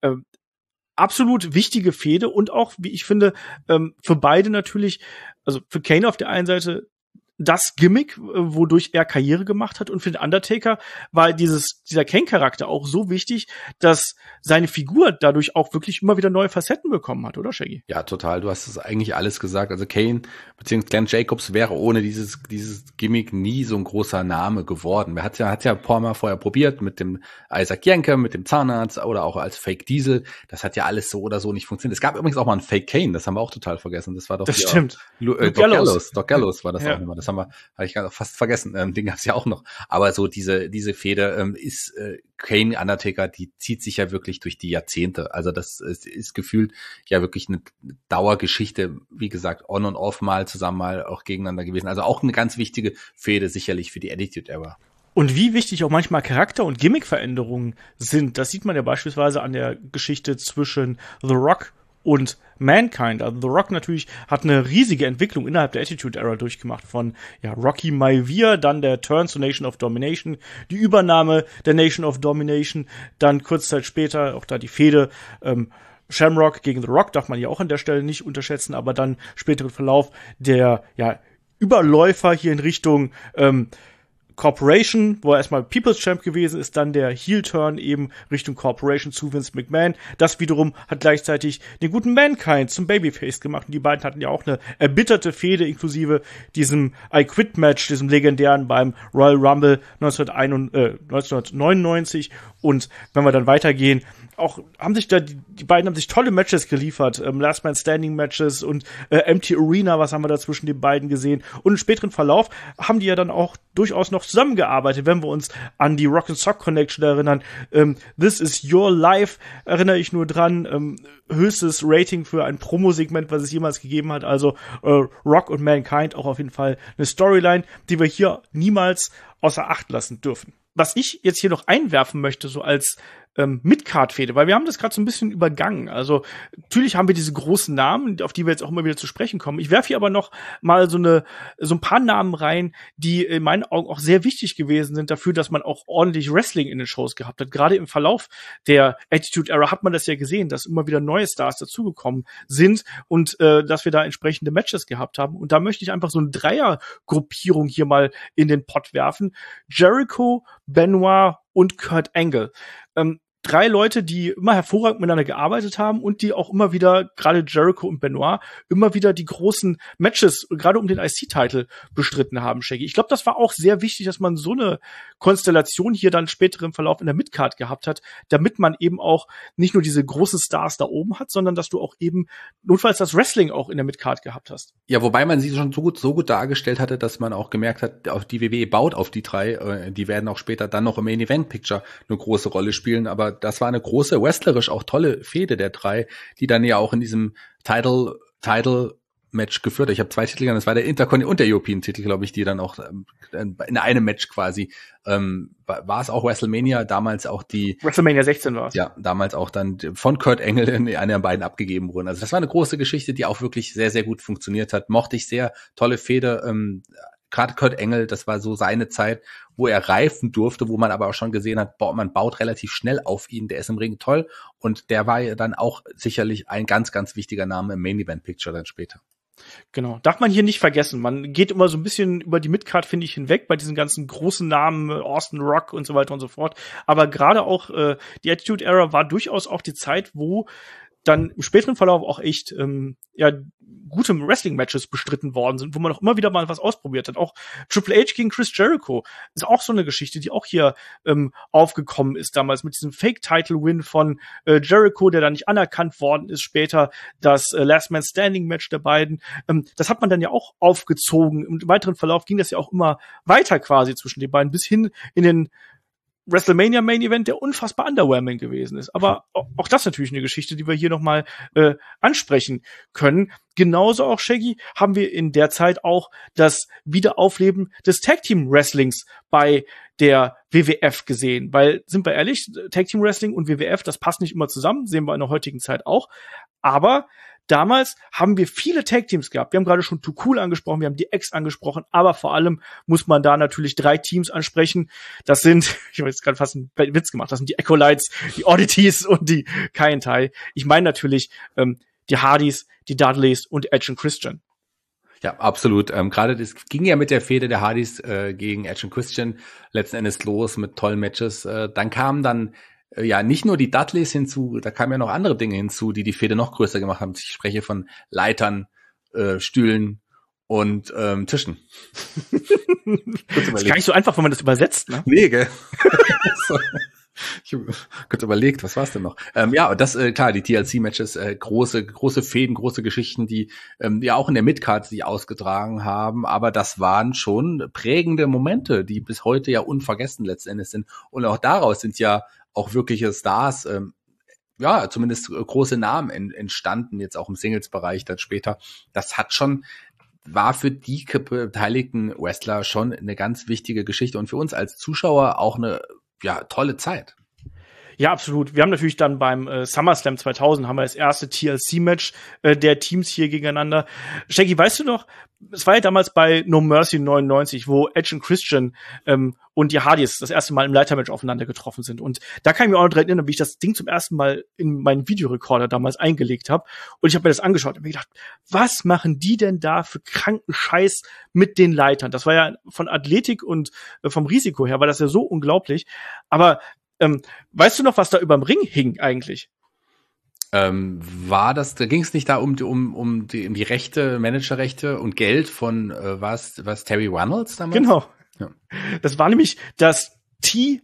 absolut wichtige Fehde und auch, wie ich finde, für beide natürlich, also für Kane auf der einen Seite das Gimmick, wodurch er Karriere gemacht hat. Und für den Undertaker war dieser Kane-Charakter auch so wichtig, dass seine Figur dadurch auch wirklich immer wieder neue Facetten bekommen hat, oder Shaggy? Ja, total. Du hast es eigentlich alles gesagt. Also Kane bzw. Glenn Jacobs wäre ohne dieses Gimmick nie so ein großer Name geworden. Er hat ja ein paar Mal vorher probiert mit dem Isaac Yankem, mit dem Zahnarzt oder auch als Fake Diesel. Das hat ja alles so oder so nicht funktioniert. Es gab übrigens auch mal einen Fake Kane, das haben wir auch total vergessen. Das war doch das stimmt. Doc Gallows war das auch immer. Das habe ich fast vergessen. Den gab's ja auch noch. Aber so diese Fehde ist Kane Undertaker, die zieht sich ja wirklich durch die Jahrzehnte. Also das ist gefühlt ja wirklich eine Dauergeschichte. Wie gesagt, on und off mal zusammen mal auch gegeneinander gewesen. Also auch eine ganz wichtige Fehde sicherlich für die Attitude Era. Und wie wichtig auch manchmal Charakter- und Gimmickveränderungen sind, das sieht man ja beispielsweise an der Geschichte zwischen The Rock und Mankind. Also The Rock natürlich hat eine riesige Entwicklung innerhalb der Attitude Era durchgemacht von Rocky Maivia, dann der Turn zur Nation of Domination, die Übernahme der Nation of Domination, dann kurz Zeit später auch da die Fehde Shamrock gegen The Rock, darf man ja auch an der Stelle nicht unterschätzen, aber dann späteren Verlauf der Überläufer hier in Richtung Corporation, wo er erstmal People's Champ gewesen ist, dann der Heel-Turn eben Richtung Corporation zu Vince McMahon. Das wiederum hat gleichzeitig den guten Mankind zum Babyface gemacht. Und die beiden hatten ja auch eine erbitterte Fehde inklusive diesem I Quit-Match, diesem legendären beim Royal Rumble 1999. Und wenn wir dann weitergehen, die beiden haben sich tolle Matches geliefert, Last Man Standing Matches und Empty Arena, was haben wir da zwischen den beiden gesehen? Und im späteren Verlauf haben die ja dann auch durchaus noch zusammengearbeitet, wenn wir uns an die Rock and Sock Connection erinnern. This is Your Life, erinnere ich nur dran, höchstes Rating für ein Promo-Segment, was es jemals gegeben hat. Also Rock und Mankind auch auf jeden Fall eine Storyline, die wir hier niemals außer Acht lassen dürfen. Was ich jetzt hier noch einwerfen möchte, so als Mid-Card-Fehde, weil wir haben das gerade so ein bisschen übergangen. Also natürlich haben wir diese großen Namen, auf die wir jetzt auch immer wieder zu sprechen kommen. Ich werfe hier aber noch mal so ein paar Namen rein, die in meinen Augen auch sehr wichtig gewesen sind dafür, dass man auch ordentlich Wrestling in den Shows gehabt hat. Gerade im Verlauf der Attitude Era hat man das ja gesehen, dass immer wieder neue Stars dazugekommen sind und dass wir da entsprechende Matches gehabt haben. Und da möchte ich einfach so eine Dreiergruppierung hier mal in den Pot werfen. Jericho, Benoit und Kurt Angle. 3 Leute, die immer hervorragend miteinander gearbeitet haben und die auch immer wieder, gerade Jericho und Benoit, immer wieder die großen Matches, gerade um den IC-Title, bestritten haben, Shaggy. Ich glaube, das war auch sehr wichtig, dass man so eine Konstellation hier dann später im Verlauf in der Midcard gehabt hat, damit man eben auch nicht nur diese großen Stars da oben hat, sondern dass du auch eben notfalls das Wrestling auch in der Midcard gehabt hast. Ja, wobei man sie schon so gut dargestellt hatte, dass man auch gemerkt hat, auch die WWE baut auf die 3, die werden auch später dann noch im Main Event Picture eine große Rolle spielen, aber das war eine große, wrestlerisch auch tolle Fehde der 3, die dann ja auch in diesem Title-Match geführt hat. Ich habe 2 Titel genannt, das war der Intercontinental und der European-Titel, glaube ich, die dann auch in einem Match quasi, war es auch WrestleMania, damals auch die WrestleMania 16 war es. Ja, damals auch dann von Kurt Angle in einer der beiden abgegeben wurden. Also das war eine große Geschichte, die auch wirklich sehr, sehr gut funktioniert hat. Mochte ich sehr, tolle Fehde, gerade Kurt Angle, das war so seine Zeit, wo er reifen durfte, wo man aber auch schon gesehen hat, man baut relativ schnell auf ihn, der ist im Ring toll und der war ja dann auch sicherlich ein ganz, ganz wichtiger Name im Main Event Picture dann später. Genau, darf man hier nicht vergessen. Man geht immer so ein bisschen über die Midcard, finde ich, hinweg bei diesen ganzen großen Namen, Austin Rock und so weiter und so fort. Aber gerade auch die Attitude Era war durchaus auch die Zeit, wo dann im späteren Verlauf auch echt gute Wrestling-Matches bestritten worden sind, wo man auch immer wieder mal was ausprobiert hat. Auch Triple H gegen Chris Jericho ist auch so eine Geschichte, die auch hier aufgekommen ist damals mit diesem Fake-Title-Win von Jericho, der dann nicht anerkannt worden ist. Später das Last Man Standing-Match der beiden. Das hat man dann ja auch aufgezogen. Im weiteren Verlauf ging das ja auch immer weiter quasi zwischen den beiden bis hin in den WrestleMania Main Event, der unfassbar underwhelming gewesen ist. Aber auch das natürlich eine Geschichte, die wir hier nochmal ansprechen können. Genauso auch, Shaggy, haben wir in der Zeit auch das Wiederaufleben des Tag Team Wrestlings bei der WWF gesehen. Weil, sind wir ehrlich, Tag Team Wrestling und WWF, das passt nicht immer zusammen, sehen wir in der heutigen Zeit auch. Aber damals haben wir viele Tag-Teams gehabt. Wir haben gerade schon Too Cool angesprochen, wir haben die X angesprochen, aber vor allem muss man da natürlich 3 Teams ansprechen. Das sind, ich habe jetzt gerade fast einen Witz gemacht, das sind die Acolytes, die Oddities und die Kaientai. Ich meine natürlich die Hardys, die Dudleys und Edge und Christian. Ja, absolut. Gerade das ging ja mit der Fehde der Hardys gegen Edge und Christian letzten Endes los mit tollen Matches. Dann kamen dann ja nicht nur die Dudleys hinzu, da kamen ja noch andere Dinge hinzu, die Fehde noch größer gemacht haben. Ich spreche von Leitern, Stühlen und Tischen. Ist gar nicht so einfach, wenn man das übersetzt, ne? Nee, gell? Ich habe kurz überlegt, was war es denn noch? Ja, und das, klar, die TLC-Matches, große Fäden, große Geschichten, die ja auch in der Midcard sich ausgetragen haben, aber das waren schon prägende Momente, die bis heute ja unvergessen letzten Endes sind. Und auch daraus sind ja auch wirkliche Stars, ja, zumindest große Namen entstanden, jetzt auch im Singles-Bereich dann später. Das war für die beteiligten Wrestler schon eine ganz wichtige Geschichte und für uns als Zuschauer auch eine tolle Zeit. Ja, absolut. Wir haben natürlich dann beim SummerSlam 2000 haben wir das erste TLC-Match der Teams hier gegeneinander. Shaggy, weißt du noch, es war ja damals bei No Mercy 99, wo Edge und Christian und die Hardys das erste Mal im Leitermatch aufeinander getroffen sind. Und da kann ich mir auch noch dran erinnern, wie ich das Ding zum ersten Mal in meinen Videorekorder damals eingelegt habe. Und ich habe mir das angeschaut und mir gedacht, was machen die denn da für kranken Scheiß mit den Leitern? Das war ja von Athletik und vom Risiko her war das ja so unglaublich. Aber weißt du noch, was da überm Ring hing eigentlich? Da ging es nicht da um die Rechte, Managerrechte und Geld von was Terry Reynolds damals? Genau. Ja. Das war nämlich das TIT.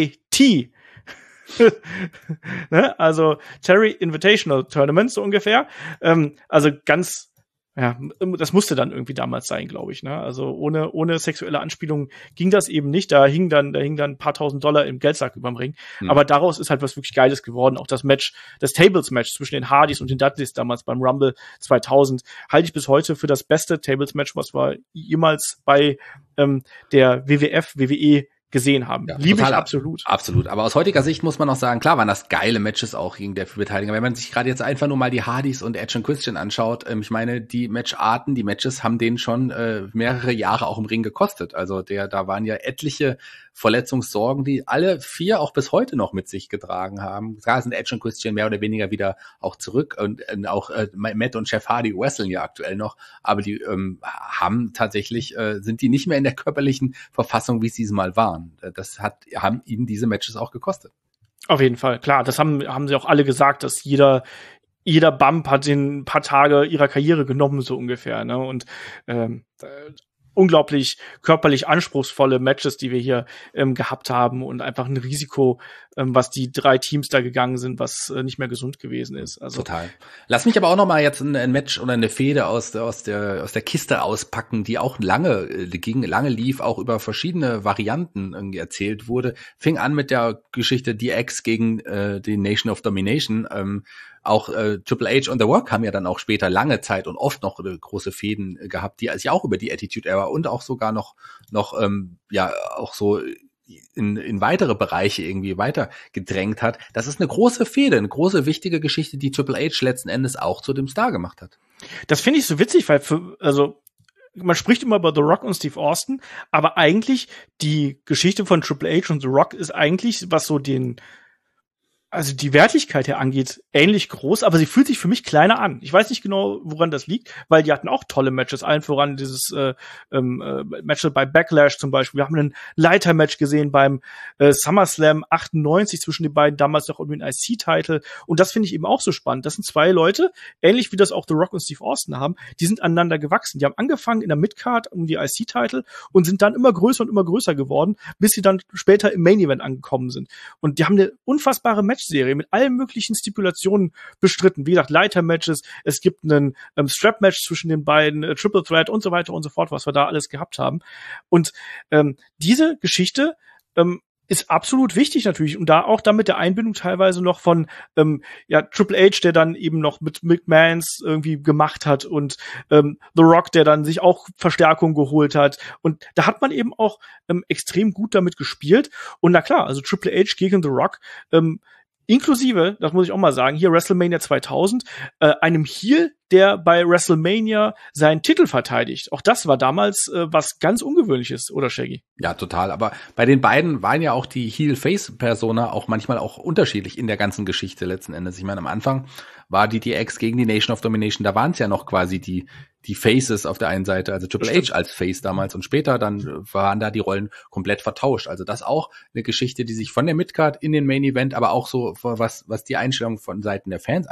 Ne? Also Terry Invitational Tournament so ungefähr. Also ganz, ja, das musste dann irgendwie damals sein, glaube ich. Ne? Also ohne sexuelle Anspielung ging das eben nicht. Da hing dann ein paar $1,000 im Geldsack überm Ring. Aber daraus ist halt was wirklich Geiles geworden. Auch das Tables-Match zwischen den Hardys und den Dudleys damals beim Rumble 2000 halte ich bis heute für das beste Tables-Match, was wir jemals bei der WWE gesehen haben. Ja, Liebe ich absolut. Absolut. Aber aus heutiger Sicht muss man auch sagen, klar waren das geile Matches auch gegen der Beteiligung. Wenn man sich gerade jetzt einfach nur mal die Hardys und Edge und Christian anschaut, ich meine, die Matcharten, die Matches haben denen schon mehrere Jahre auch im Ring gekostet. Also da waren ja etliche Verletzungssorgen, die alle 4 auch bis heute noch mit sich getragen haben. Klar sind Edge und Christian mehr oder weniger wieder auch zurück und auch Matt und Jeff Hardy wresteln ja aktuell noch, aber die haben tatsächlich, sind die nicht mehr in der körperlichen Verfassung, wie sie es mal waren. Das haben ihnen diese Matches auch gekostet. Auf jeden Fall, klar. Das haben sie auch alle gesagt, dass jeder Bump hat den ein paar Tage ihrer Karriere genommen, so ungefähr. Ne? Und unglaublich körperlich anspruchsvolle Matches, die wir hier gehabt haben und einfach ein Risiko, was die 3 Teams da gegangen sind, was nicht mehr gesund gewesen ist. Also total. Lass mich aber auch noch mal jetzt ein Match oder eine Fehde aus der Kiste auspacken, die auch lange lief, auch über verschiedene Varianten irgendwie erzählt wurde. Fing an mit der Geschichte DX gegen die Nation of Domination. Auch Triple H und The Rock haben ja dann auch später lange Zeit und oft noch große Fäden gehabt, die also auch über die Attitude Era und auch sogar noch auch so in weitere Bereiche irgendwie weiter gedrängt hat. Das ist eine große Fehde, eine große wichtige Geschichte, die Triple H letzten Endes auch zu dem Star gemacht hat. Das finde ich so witzig, weil man spricht immer über The Rock und Steve Austin, aber eigentlich die Geschichte von Triple H und The Rock ist eigentlich, was so also die Wertigkeit her angeht, ähnlich groß, aber sie fühlt sich für mich kleiner an. Ich weiß nicht genau, woran das liegt, weil die hatten auch tolle Matches, allen voran dieses Match bei Backlash zum Beispiel. Wir haben ein Leiter-Match gesehen beim SummerSlam 98 zwischen den beiden, damals noch um den IC-Title. Und das finde ich eben auch so spannend. Das sind 2 Leute, ähnlich wie das auch The Rock und Steve Austin haben, die sind aneinander gewachsen. Die haben angefangen in der Midcard um die IC-Title und sind dann immer größer und immer größer geworden, bis sie dann später im Main-Event angekommen sind. Und die haben eine unfassbare Matchserie mit allen möglichen Stipulationen bestritten. Wie gesagt, Leiter-Matches, es gibt einen Strap-Match zwischen den beiden, Triple Threat und so weiter und so fort, was wir da alles gehabt haben. Und diese Geschichte ist absolut wichtig natürlich und da auch dann mit der Einbindung teilweise noch von Triple H, der dann eben noch mit McMahons irgendwie gemacht hat und The Rock, der dann sich auch Verstärkung geholt hat und da hat man eben auch extrem gut damit gespielt und na klar, also Triple H gegen The Rock, inklusive, das muss ich auch mal sagen, hier WrestleMania 2000, einem Heel, der bei WrestleMania seinen Titel verteidigt. Auch das war damals was ganz Ungewöhnliches, oder Shaggy? Ja, total. Aber bei den beiden waren ja auch die Heel-Face-Persona auch manchmal auch unterschiedlich in der ganzen Geschichte letzten Endes. Ich meine, am Anfang war die DX gegen die Nation of Domination, da waren es ja noch quasi die Faces auf der einen Seite, also Triple H als Face damals und später dann waren da die Rollen komplett vertauscht. Also das auch eine Geschichte, die sich von der Midcard in den Main Event, aber auch so was die Einstellung von Seiten der Fans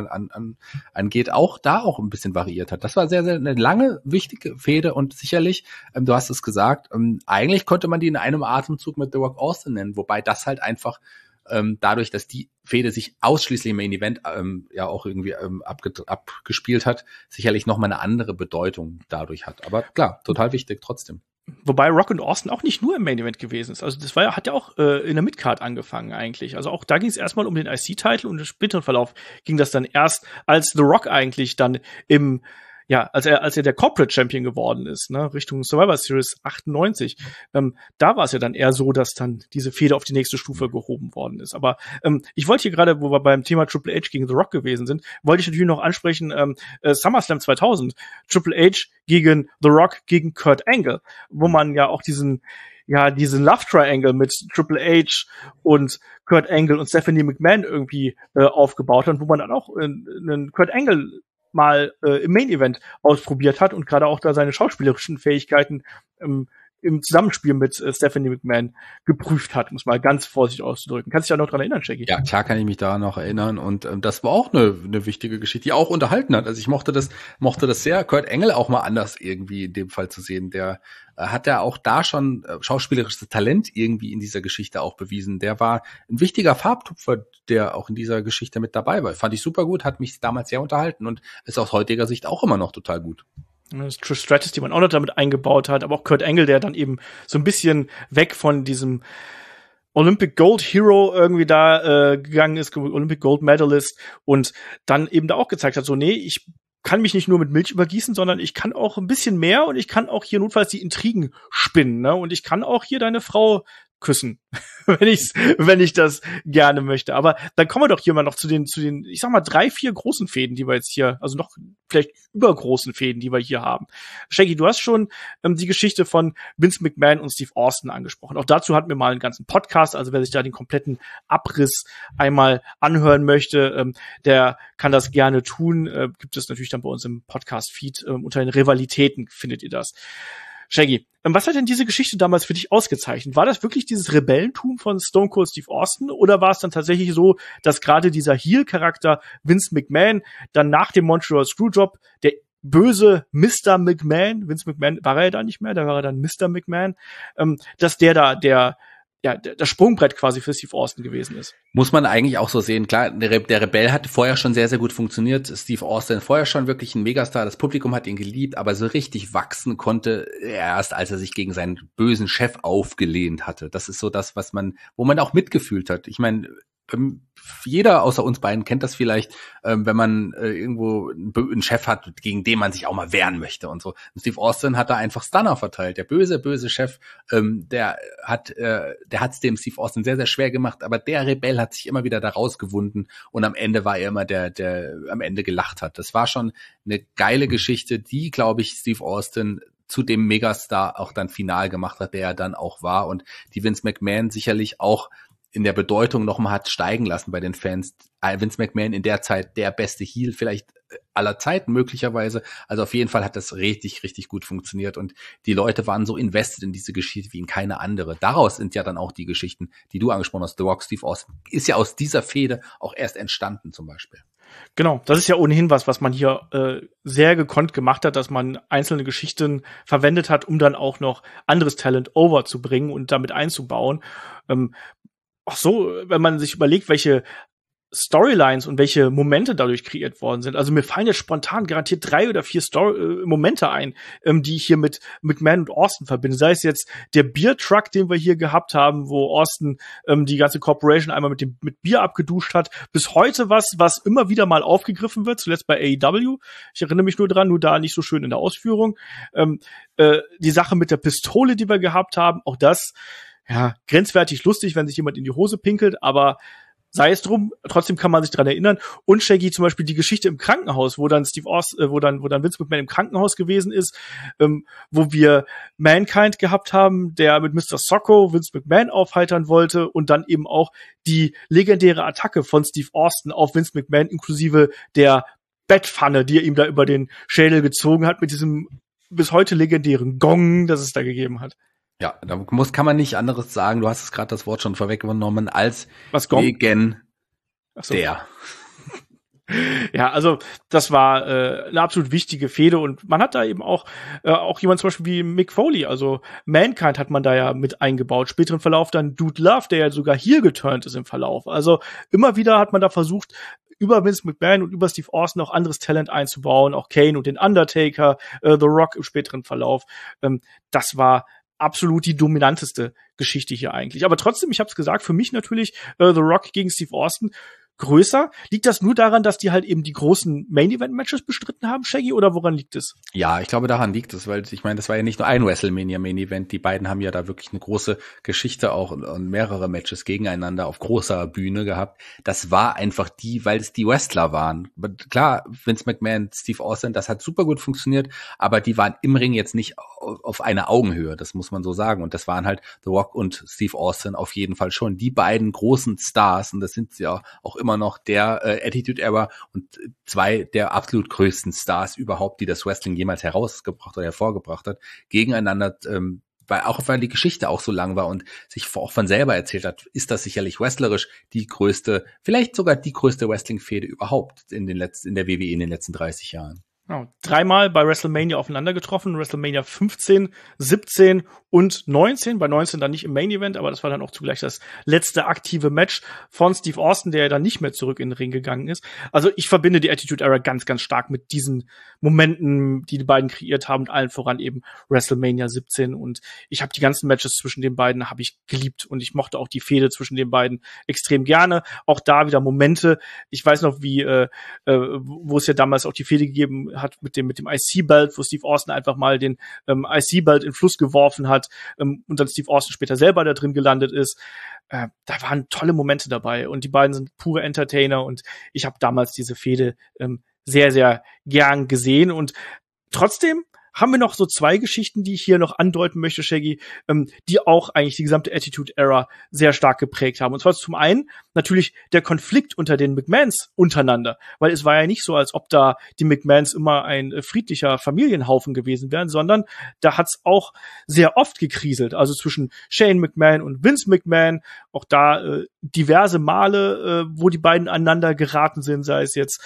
angeht, auch ein bisschen variiert hat. Das war sehr, sehr eine lange, wichtige Fehde und sicherlich, du hast es gesagt, eigentlich konnte man die in einem Atemzug mit The Rock Austin nennen, wobei das halt einfach dadurch, dass die Fehde sich ausschließlich im Main Event ja auch irgendwie abgespielt hat, sicherlich nochmal eine andere Bedeutung dadurch hat. Aber klar, total wichtig trotzdem. Wobei Rock und Austin auch nicht nur im Main Event gewesen ist. Also das hat ja auch in der Midcard angefangen eigentlich. Also auch da ging es erstmal um den IC-Titel und im späteren Verlauf ging das dann erst, als The Rock eigentlich dann als er der Corporate Champion geworden ist, ne, Richtung Survivor Series 98, da war es ja dann eher so, dass dann diese Fehde auf die nächste Stufe gehoben worden ist. Aber ich wollte hier gerade, wo wir beim Thema Triple H gegen The Rock gewesen sind, wollte ich natürlich noch ansprechen, SummerSlam 2000, Triple H gegen The Rock gegen Kurt Angle, wo man ja auch diesen Love Triangle mit Triple H und Kurt Angle und Stephanie McMahon irgendwie aufgebaut hat, wo man dann auch einen Kurt Angle mal im Main Event ausprobiert hat und gerade auch da seine schauspielerischen Fähigkeiten im Zusammenspiel mit Stephanie McMahon geprüft hat, muss mal ganz vorsichtig auszudrücken. Kannst du dich ja noch dran erinnern, Shaggy? Ja, klar kann ich mich da noch erinnern und das war auch eine wichtige Geschichte, die auch unterhalten hat. Also ich mochte das sehr, Kurt Angle auch mal anders irgendwie in dem Fall zu sehen. Der hat ja auch da schon schauspielerisches Talent irgendwie in dieser Geschichte auch bewiesen. Der war ein wichtiger Farbtupfer, der auch in dieser Geschichte mit dabei war. Fand ich super gut, hat mich damals sehr unterhalten und ist aus heutiger Sicht auch immer noch total gut. Das Trish Stratus, die man auch noch damit eingebaut hat, aber auch Kurt Angle, der dann eben so ein bisschen weg von diesem Olympic Gold Hero irgendwie da gegangen ist, Olympic Gold Medalist, und dann eben da auch gezeigt hat, so, nee, ich kann mich nicht nur mit Milch übergießen, sondern ich kann auch ein bisschen mehr und ich kann auch hier notfalls die Intrigen spinnen, ne? Und ich kann auch hier deine Frau küssen, wenn ich das gerne möchte. Aber dann kommen wir doch hier mal noch zu den, ich sag mal, 3, 4 großen Fäden, die wir jetzt hier, also noch vielleicht übergroßen Fäden, die wir hier haben. Shaggy, du hast schon die Geschichte von Vince McMahon und Steve Austin angesprochen. Auch dazu hatten wir mal einen ganzen Podcast, also wer sich da den kompletten Abriss einmal anhören möchte, der kann das gerne tun. Gibt es natürlich dann bei uns im Podcast-Feed, unter den Rivalitäten findet ihr das. Shaggy, was hat denn diese Geschichte damals für dich ausgezeichnet? War das wirklich dieses Rebellentum von Stone Cold Steve Austin oder war es dann tatsächlich so, dass gerade dieser Heel-Charakter Vince McMahon dann nach dem Montreal Screwjob, der böse Mr. McMahon, Vince McMahon war er ja da nicht mehr, da war er dann Mr. McMahon, dass der da das Sprungbrett quasi für Steve Austin gewesen ist? Muss man eigentlich auch so sehen. Klar, der Rebell hat vorher schon sehr, sehr gut funktioniert. Steve Austin vorher schon wirklich ein Megastar. Das Publikum hat ihn geliebt, aber so richtig wachsen konnte er erst, als er sich gegen seinen bösen Chef aufgelehnt hatte. Das ist so das, wo man auch mitgefühlt hat. Ich meine, jeder außer uns beiden kennt das vielleicht, wenn man irgendwo einen Chef hat, gegen den man sich auch mal wehren möchte und so. Und Steve Austin hat da einfach Stunner verteilt. Der böse Chef, der hat's dem Steve Austin sehr, sehr schwer gemacht, aber der Rebell hat sich immer wieder da rausgewunden und am Ende war er immer der am Ende gelacht hat. Das war schon eine geile Geschichte, die, glaube ich, Steve Austin zu dem Megastar auch dann final gemacht hat, der er dann auch war und die Vince McMahon sicherlich auch in der Bedeutung nochmal hat steigen lassen bei den Fans. Vince McMahon in der Zeit der beste Heel vielleicht aller Zeiten möglicherweise. Also auf jeden Fall hat das richtig, richtig gut funktioniert und die Leute waren so invested in diese Geschichte wie in keine andere. Daraus sind ja dann auch die Geschichten, die du angesprochen hast. The Rock, Steve Austin ist ja aus dieser Fehde auch erst entstanden zum Beispiel. Genau, das ist ja ohnehin was man hier sehr gekonnt gemacht hat, dass man einzelne Geschichten verwendet hat, um dann auch noch anderes Talent over zu bringen und damit einzubauen. Auch so, wenn man sich überlegt, welche Storylines und welche Momente dadurch kreiert worden sind. Also mir fallen jetzt spontan garantiert 3 oder 4 Momente ein, die ich hier mit McMahon und Austin verbinde. Sei es jetzt der Beer-Truck, den wir hier gehabt haben, wo Austin die ganze Corporation einmal mit Bier abgeduscht hat. Bis heute was immer wieder mal aufgegriffen wird, zuletzt bei AEW. Ich erinnere mich nur dran, nur da nicht so schön in der Ausführung. Die Sache mit der Pistole, die wir gehabt haben, auch das, ja, grenzwertig lustig, wenn sich jemand in die Hose pinkelt, aber sei es drum, trotzdem kann man sich dran erinnern. Und Shaggy, zum Beispiel die Geschichte im Krankenhaus, wo dann wo dann Vince McMahon im Krankenhaus gewesen ist, wo wir Mankind gehabt haben, der mit Mr. Socko Vince McMahon aufheitern wollte und dann eben auch die legendäre Attacke von Steve Austin auf Vince McMahon inklusive der Bettpfanne, die er ihm da über den Schädel gezogen hat mit diesem bis heute legendären Gong, das es da gegeben hat. Ja, da kann man nicht anderes sagen. Du hast es gerade das Wort schon vorweggenommen als Was Gong? Legendär. Ja, also das war eine absolut wichtige Fehde und man hat da eben auch jemand zum Beispiel wie Mick Foley, also Mankind hat man da ja mit eingebaut. Späteren Verlauf dann Dude Love, der ja sogar hier geturnt ist im Verlauf. Also immer wieder hat man da versucht, über Vince McMahon und über Steve Austin auch anderes Talent einzubauen, auch Kane und den Undertaker, The Rock im späteren Verlauf. Das war absolut die dominanteste Geschichte hier eigentlich. Aber trotzdem, ich habe es gesagt, für mich natürlich The Rock gegen Steve Austin größer. Liegt das nur daran, dass die halt eben die großen Main-Event-Matches bestritten haben, Shaggy, oder woran liegt es? Ja, ich glaube, daran liegt es, weil ich meine, das war ja nicht nur ein WrestleMania-Main-Event, die beiden haben ja da wirklich eine große Geschichte auch und mehrere Matches gegeneinander auf großer Bühne gehabt. Das war einfach weil es die Wrestler waren. Klar, Vince McMahon, Steve Austin, das hat super gut funktioniert, aber die waren im Ring jetzt nicht auf einer Augenhöhe, das muss man so sagen. Und das waren halt The Rock und Steve Austin auf jeden Fall schon die beiden großen Stars, und das sind sie auch immer noch der Attitude Era und zwei der absolut größten Stars überhaupt, die das Wrestling jemals herausgebracht oder hervorgebracht hat, gegeneinander, weil die Geschichte auch so lang war und sich auch von selber erzählt hat, ist das sicherlich wrestlerisch die größte, vielleicht sogar die größte Wrestling-Fehde überhaupt in der WWE in den letzten 30 Jahren. Genau. 3-mal bei WrestleMania aufeinander getroffen, WrestleMania 15, 17 und 19. Bei 19 dann nicht im Main Event, aber das war dann auch zugleich das letzte aktive Match von Steve Austin, der ja dann nicht mehr zurück in den Ring gegangen ist. Also ich verbinde die Attitude Era ganz, ganz stark mit diesen Momenten, die beiden kreiert haben, und allen voran eben WrestleMania 17. Und ich habe die ganzen Matches zwischen den beiden habe ich geliebt und ich mochte auch die Fehde zwischen den beiden extrem gerne. Auch da wieder Momente. Ich weiß noch, wo es ja damals auch die Fehde gegeben hat mit dem IC-Belt, wo Steve Austin einfach mal den IC-Belt in den Fluss geworfen hat und dann Steve Austin später selber da drin gelandet ist. Da waren tolle Momente dabei und die beiden sind pure Entertainer und ich habe damals diese Fehde sehr, sehr gern gesehen und trotzdem haben wir noch so zwei Geschichten, die ich hier noch andeuten möchte, Shaggy, die auch eigentlich die gesamte Attitude-Era sehr stark geprägt haben. Und zwar zum einen natürlich der Konflikt unter den McMahons untereinander, weil es war ja nicht so, als ob da die McMahons immer ein friedlicher Familienhaufen gewesen wären, sondern da hat's auch sehr oft gekriselt, also zwischen Shane McMahon und Vince McMahon, auch da diverse Male, wo die beiden aneinander geraten sind, sei es jetzt,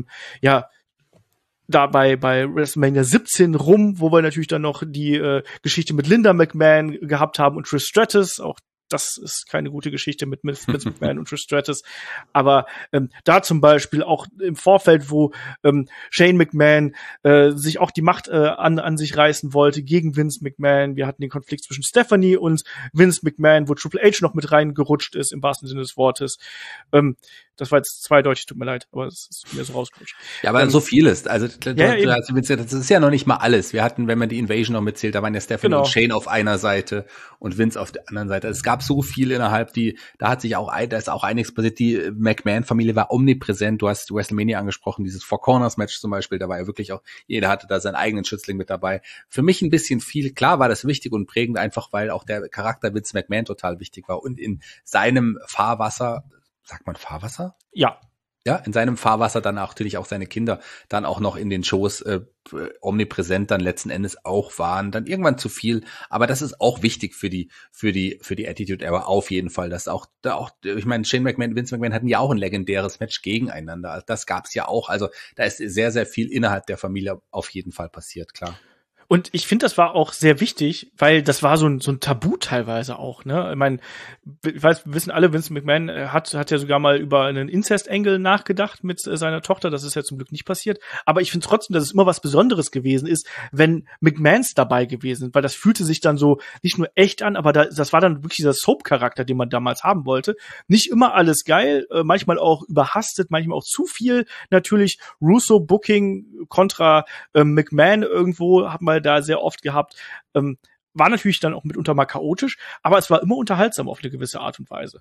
da bei WrestleMania 17 rum, wo wir natürlich dann noch die Geschichte mit Linda McMahon gehabt haben und Trish Stratus. Auch das ist keine gute Geschichte mit Vince McMahon und Trish Stratus. Aber da zum Beispiel auch im Vorfeld, wo Shane McMahon sich auch die Macht an sich reißen wollte gegen Vince McMahon. Wir hatten den Konflikt zwischen Stephanie und Vince McMahon, wo Triple H noch mit reingerutscht ist, im wahrsten Sinne des Wortes. Das war jetzt zweideutig, tut mir leid, aber es ist mir so rausgerutscht. Ja, aber so vieles. Also das ist ja noch nicht mal alles. Wir hatten, wenn man die Invasion noch mitzählt, da waren ja Stephanie und Shane auf einer Seite und Vince auf der anderen Seite. Es gab so viel innerhalb, da ist auch einiges passiert. Die McMahon-Familie war omnipräsent. Du hast WrestleMania angesprochen, dieses Four Corners-Match zum Beispiel, da war ja wirklich auch, jeder hatte da seinen eigenen Schützling mit dabei. Für mich ein bisschen viel, klar war das wichtig und prägend, einfach weil auch der Charakter Vince McMahon total wichtig war und in seinem Fahrwasser, sagt man Fahrwasser? Ja. Ja, in seinem Fahrwasser dann auch natürlich auch seine Kinder dann auch noch in den Shows omnipräsent dann letzten Endes auch waren. Dann irgendwann zu viel, aber das ist auch wichtig für die Attitude Era auf jeden Fall, dass auch ich meine, Shane McMahon, Vince McMahon hatten ja auch ein legendäres Match gegeneinander. Das gab's ja auch. Also da ist sehr, sehr viel innerhalb der Familie auf jeden Fall passiert, klar. Und ich finde, das war auch sehr wichtig, weil das war so ein Tabu teilweise auch, ne? Ich meine, wir wissen alle, Vince McMahon hat ja sogar mal über einen Incest-Angle nachgedacht mit seiner Tochter. Das ist ja zum Glück nicht passiert. Aber ich finde trotzdem, dass es immer was Besonderes gewesen ist, wenn McMahons dabei gewesen sind, weil das fühlte sich dann so nicht nur echt an, aber das war dann wirklich dieser Soap-Charakter, den man damals haben wollte. Nicht immer alles geil, manchmal auch überhastet, manchmal auch zu viel. Natürlich Russo-Booking kontra McMahon irgendwo hat man da sehr oft gehabt, war natürlich dann auch mitunter mal chaotisch, aber es war immer unterhaltsam auf eine gewisse Art und Weise.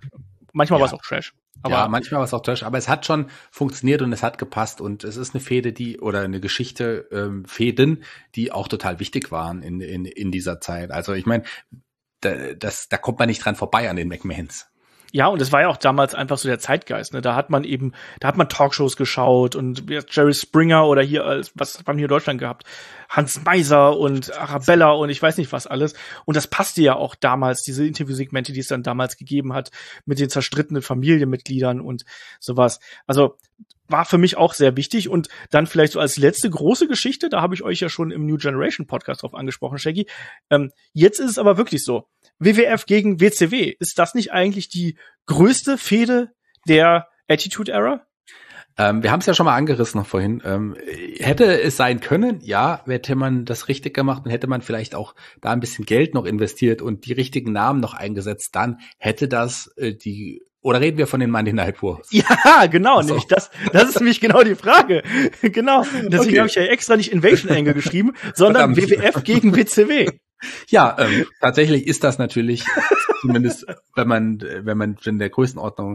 manchmal war es auch Trash. Aber ja, manchmal war es auch Trash, aber es hat schon funktioniert und es hat gepasst und es ist eine Fehde, oder eine Geschichte, Fäden, die auch total wichtig waren in dieser Zeit. Also ich meine, da kommt man nicht dran vorbei an den McMahons. Ja, und es war ja auch damals einfach so der Zeitgeist, ne? Da hat man Talkshows geschaut und Jerry Springer oder was haben wir hier in Deutschland gehabt? Hans Meiser und Arabella und ich weiß nicht was alles. Und das passte ja auch damals, diese Interviewsegmente, die es dann damals gegeben hat, mit den zerstrittenen Familienmitgliedern und sowas. Also, war für mich auch sehr wichtig. Und dann vielleicht so als letzte große Geschichte, da habe ich euch ja schon im New Generation Podcast drauf angesprochen, Shaggy. Jetzt ist es aber wirklich so. WWF gegen WCW. Ist das nicht eigentlich die größte Fehde der Attitude Era? Wir haben es ja schon mal angerissen noch vorhin. Hätte es sein können, ja, hätte man das richtig gemacht und hätte man vielleicht auch da ein bisschen Geld noch investiert und die richtigen Namen noch eingesetzt, dann hätte das oder reden wir von den Monday Night Wars? Ja, genau, nämlich das ist nämlich genau die Frage. Genau, deswegen habe ich ja extra nicht Invasion Angle geschrieben, sondern WWF gegen WCW. Ja, tatsächlich ist das natürlich zumindest, wenn man von der Größenordnung,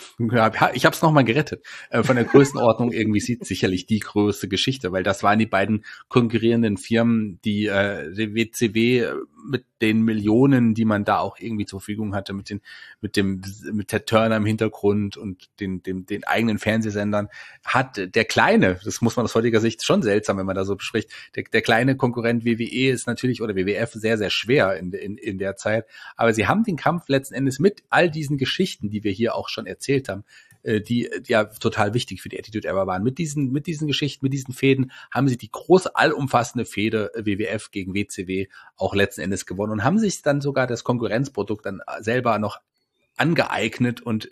ich habe es nochmal gerettet, von der Größenordnung irgendwie sieht, sicherlich die größte Geschichte, weil das waren die beiden konkurrierenden Firmen, die WCW mit den Millionen, die man da auch irgendwie zur Verfügung hatte, mit der Turner im Hintergrund und den eigenen Fernsehsendern, hat der kleine, das muss man aus heutiger Sicht schon seltsam, wenn man da so bespricht, der kleine Konkurrent WWE ist natürlich, oder WWF, sehr, sehr schwer in der Zeit, aber sie haben den Kampf letzten Endes mit all diesen Geschichten, die wir hier auch schon erzählt haben, die ja total wichtig für die Attitude Era waren. Mit diesen Geschichten, mit diesen Fäden haben sie die große, allumfassende Fehde WWF gegen WCW auch letzten Endes gewonnen und haben sich dann sogar das Konkurrenzprodukt dann selber noch angeeignet und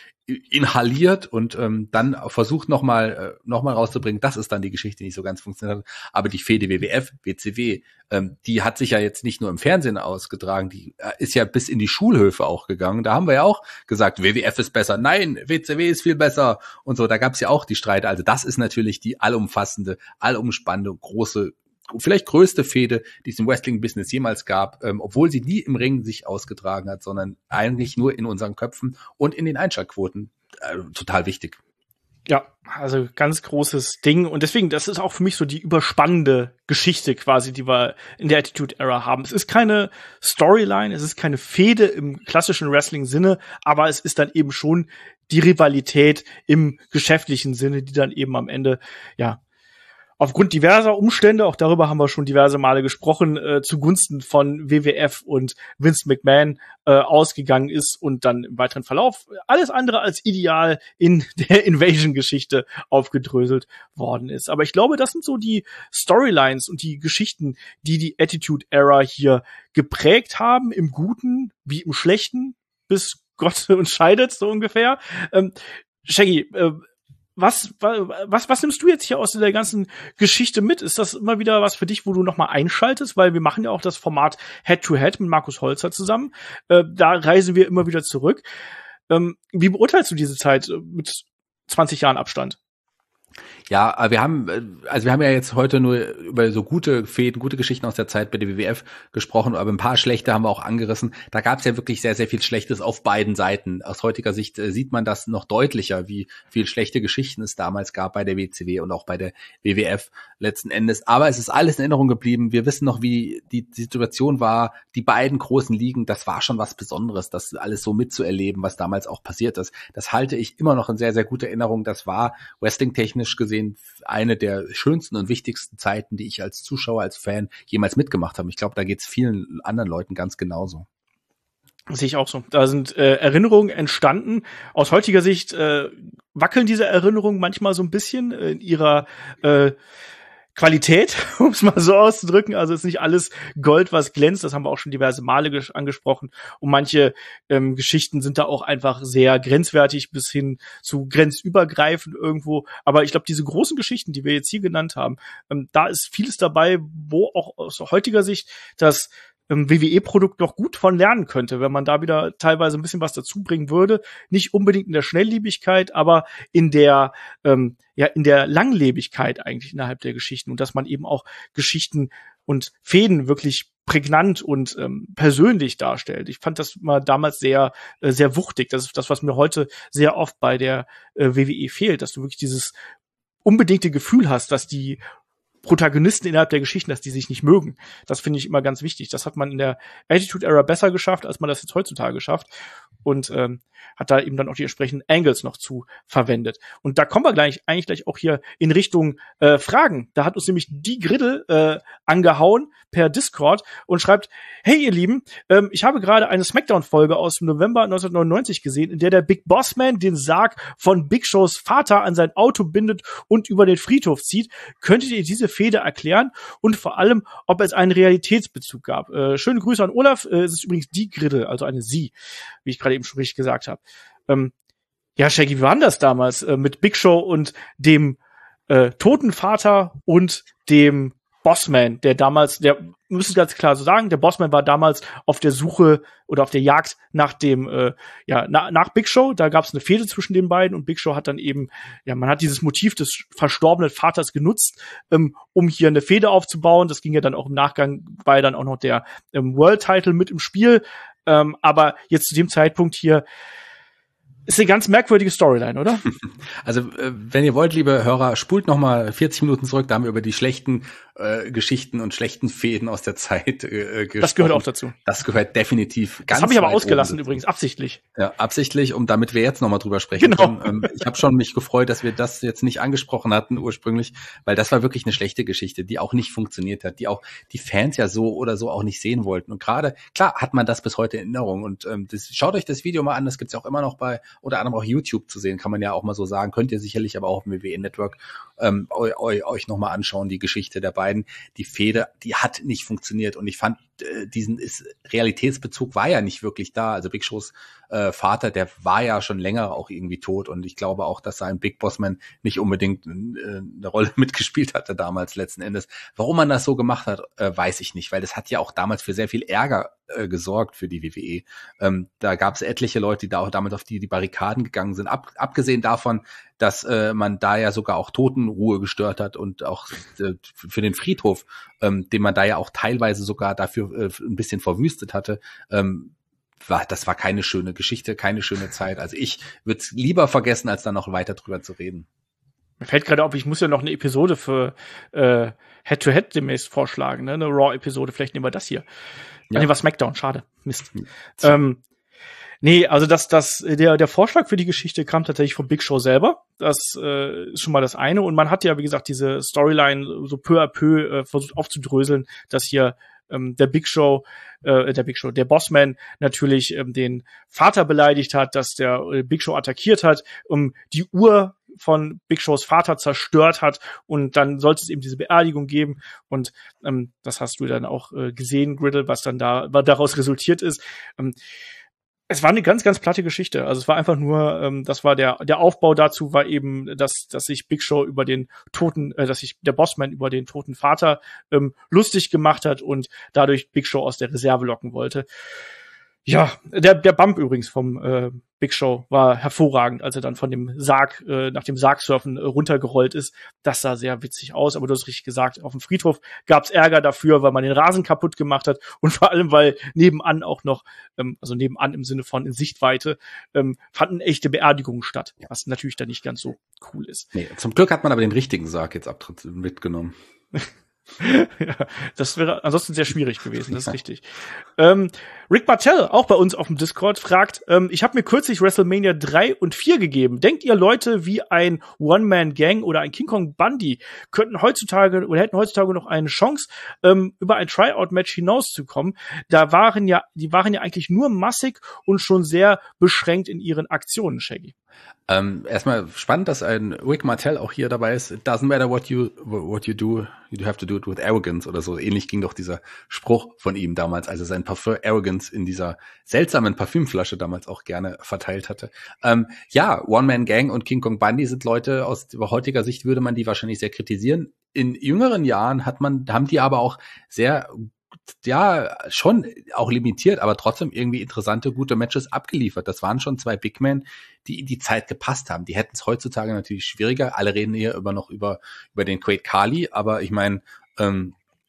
inhaliert und dann versucht nochmal rauszubringen. Das ist dann die Geschichte, die nicht so ganz funktioniert hat. Aber die Fehde WWF, WCW, die hat sich ja jetzt nicht nur im Fernsehen ausgetragen, die ist ja bis in die Schulhöfe auch gegangen. Da haben wir ja auch gesagt, WWF ist besser. Nein, WCW ist viel besser. Und so, da gab es ja auch die Streite. Also das ist natürlich die allumfassende, allumspannende, große, vielleicht größte Fehde, die es im Wrestling-Business jemals gab, obwohl sie nie im Ring sich ausgetragen hat, sondern eigentlich nur in unseren Köpfen und in den Einschaltquoten. Total wichtig. Ja, also ganz großes Ding. Und deswegen, das ist auch für mich so die überspannende Geschichte quasi, die wir in der Attitude Era haben. Es ist keine Storyline, es ist keine Fehde im klassischen Wrestling-Sinne, aber es ist dann eben schon die Rivalität im geschäftlichen Sinne, die dann eben am Ende, ja, aufgrund diverser Umstände, auch darüber haben wir schon diverse Male gesprochen, zugunsten von WWF und Vince McMahon ausgegangen ist und dann im weiteren Verlauf alles andere als ideal in der Invasion-Geschichte aufgedröselt worden ist. Aber ich glaube, das sind so die Storylines und die Geschichten, die Attitude Era hier geprägt haben, im Guten wie im Schlechten, bis Gott uns scheidet, so ungefähr. Shaggy, was nimmst du jetzt hier aus der ganzen Geschichte mit? Ist das immer wieder was für dich, wo du nochmal einschaltest? Weil wir machen ja auch das Format Head-to-Head mit Markus Holzer zusammen. Da reisen wir immer wieder zurück. Wie beurteilst du diese Zeit mit 20 Jahren Abstand? Ja, wir haben ja jetzt heute nur über so gute Fäden, gute Geschichten aus der Zeit bei der WWF gesprochen, aber ein paar schlechte haben wir auch angerissen. Da gab es ja wirklich sehr, sehr viel Schlechtes auf beiden Seiten. Aus heutiger Sicht sieht man das noch deutlicher, wie viel schlechte Geschichten es damals gab bei der WCW und auch bei der WWF letzten Endes. Aber es ist alles in Erinnerung geblieben. Wir wissen noch, wie die Situation war. Die beiden großen Ligen, das war schon was Besonderes, das alles so mitzuerleben, was damals auch passiert ist. Das halte ich immer noch in sehr, sehr guter Erinnerung. Das war wrestling-technisch gesehen eine der schönsten und wichtigsten Zeiten, die ich als Zuschauer, als Fan jemals mitgemacht habe. Ich glaube, da geht es vielen anderen Leuten ganz genauso. Sehe ich auch so. Da sind Erinnerungen entstanden. Aus heutiger Sicht wackeln diese Erinnerungen manchmal so ein bisschen in ihrer Qualität, um es mal so auszudrücken. Also ist nicht alles Gold, was glänzt. Das haben wir auch schon diverse Male angesprochen. Und manche Geschichten sind da auch einfach sehr grenzwertig bis hin zu grenzübergreifend irgendwo. Aber ich glaube, diese großen Geschichten, die wir jetzt hier genannt haben, da ist vieles dabei, wo auch aus heutiger Sicht das WWE-Produkt noch gut von lernen könnte, wenn man da wieder teilweise ein bisschen was dazu bringen würde. Nicht unbedingt in der Schnelllebigkeit, aber in der in der Langlebigkeit eigentlich innerhalb der Geschichten und dass man eben auch Geschichten und Fäden wirklich prägnant und persönlich darstellt. Ich fand das mal damals sehr sehr wuchtig. Das ist das, was mir heute sehr oft bei der WWE fehlt, dass du wirklich dieses unbedingte Gefühl hast, dass die Protagonisten innerhalb der Geschichten, dass die sich nicht mögen. Das finde ich immer ganz wichtig. Das hat man in der Attitude Era besser geschafft, als man das jetzt heutzutage schafft. Und hat da eben dann auch die entsprechenden Angles noch zu verwendet. Und da kommen wir eigentlich gleich auch hier in Richtung Fragen. Da hat uns nämlich die Griddle angehauen per Discord und schreibt: Hey ihr Lieben, ich habe gerade eine Smackdown-Folge aus dem November 1999 gesehen, in der Big Boss Man den Sarg von Big Shows Vater an sein Auto bindet und über den Friedhof zieht. Könntet ihr diese Fehde erklären und vor allem, ob es einen Realitätsbezug gab? Schöne Grüße an Olaf. Es ist übrigens die Griddle, also eine Sie, wie ich gerade eben schon richtig gesagt habe. Ja, Shaggy, wie war denn das damals mit Big Show und dem toten Vater und dem Bossman, der damals, wir müssen ganz klar so sagen, der Bossman war damals auf der Suche oder auf der Jagd nach dem, nach Big Show. Da gab es eine Fehde zwischen den beiden und Big Show hat dann eben, man hat dieses Motiv des verstorbenen Vaters genutzt, um hier eine Fehde aufzubauen. Das ging ja dann auch im Nachgang, war ja dann auch noch der World Title mit im Spiel. Aber jetzt zu dem Zeitpunkt hier ist eine ganz merkwürdige Storyline, oder? Also, wenn ihr wollt, liebe Hörer, spult noch mal 40 Minuten zurück, da haben wir über die schlechten Geschichten und schlechten Fäden aus der Zeit gesprochen. Das gehört auch dazu. Das gehört definitiv ganz. Das habe ich aber ausgelassen übrigens, absichtlich. Ja, absichtlich, damit wir jetzt noch mal drüber sprechen können. Ich habe schon mich gefreut, dass wir das jetzt nicht angesprochen hatten ursprünglich, weil das war wirklich eine schlechte Geschichte, die auch nicht funktioniert hat, die auch die Fans ja so oder so auch nicht sehen wollten. Und gerade, klar, hat man das bis heute in Erinnerung. Und schaut euch das Video mal an, das gibt's ja auch immer noch bei unter anderem auch YouTube zu sehen, kann man ja auch mal so sagen, könnt ihr sicherlich aber auch im WWE Network euch nochmal anschauen, die Geschichte der beiden. Die Fehde, die hat nicht funktioniert und ich fand, Realitätsbezug war ja nicht wirklich da. Also Big Shows Vater, der war ja schon länger auch irgendwie tot und ich glaube auch, dass sein Big Boss Man nicht unbedingt eine Rolle mitgespielt hatte damals letzten Endes. Warum man das so gemacht hat, weiß ich nicht, weil das hat ja auch damals für sehr viel Ärger gesorgt für die WWE. Da gab es etliche Leute, die da auch damit auf die Barrikaden gegangen sind. Abgesehen davon, dass man da ja sogar auch Totenruhe gestört hat und auch für den Friedhof, den man da ja auch teilweise sogar dafür ein bisschen verwüstet hatte, das war keine schöne Geschichte, keine schöne Zeit. Also ich würde es lieber vergessen, als dann noch weiter drüber zu reden. Mir fällt gerade auf, ich muss ja noch eine Episode für Head-to-Head demnächst vorschlagen, ne? Eine Raw-Episode, vielleicht nehmen wir das hier. Ja. Nee, war SmackDown, schade. Mist. Nee, also der Vorschlag für die Geschichte kam tatsächlich von Big Show selber. Das ist schon mal das eine. Und man hat ja, wie gesagt, diese Storyline so peu à peu versucht aufzudröseln, dass hier der Bossman natürlich den Vater beleidigt hat, dass der Big Show attackiert hat, die Uhr von Big Shows Vater zerstört hat und dann sollte es eben diese Beerdigung geben und das hast du dann auch gesehen, Griddle, was dann daraus resultiert ist. Es war eine ganz, ganz platte Geschichte. Also es war einfach nur, das war der Aufbau dazu war eben, dass sich Big Show über den toten, dass sich der Bossman über den toten Vater lustig gemacht hat und dadurch Big Show aus der Reserve locken wollte. Ja, der Bump übrigens vom Big Show war hervorragend, als er dann von dem Sarg, nach dem Sargsurfen runtergerollt ist. Das sah sehr witzig aus, aber du hast richtig gesagt, auf dem Friedhof gab's Ärger dafür, weil man den Rasen kaputt gemacht hat und vor allem, weil nebenan auch noch, also nebenan im Sinne von in Sichtweite, fanden echte Beerdigungen statt, was natürlich dann nicht ganz so cool ist. Nee, zum Glück hat man aber den richtigen Sarg jetzt mitgenommen. Ja, das wäre ansonsten sehr schwierig gewesen, das ist richtig. Rick Martell, auch bei uns auf dem Discord, fragt, ich habe mir kürzlich WrestleMania 3 und 4 gegeben. Denkt ihr, Leute wie ein One-Man-Gang oder ein King Kong Bundy hätten heutzutage noch eine Chance, über ein Tryout-Match hinauszukommen? Die waren ja eigentlich nur massig und schon sehr beschränkt in ihren Aktionen, Shaggy. Erstmal spannend, dass ein Rick Martell auch hier dabei ist. It doesn't matter what you do, you have to do it with arrogance oder so. Ähnlich ging doch dieser Spruch von ihm damals, als er sein Parfum Arrogance in dieser seltsamen Parfümflasche damals auch gerne verteilt hatte. Ja, One-Man-Gang und King Kong Bundy sind Leute, aus heutiger Sicht würde man die wahrscheinlich sehr kritisieren. In jüngeren Jahren haben die aber auch sehr schon auch limitiert, aber trotzdem irgendwie interessante, gute Matches abgeliefert. Das waren schon zwei Big Men, die in die Zeit gepasst haben. Die hätten es heutzutage natürlich schwieriger. Alle reden hier über den Great Khali, aber ich meine,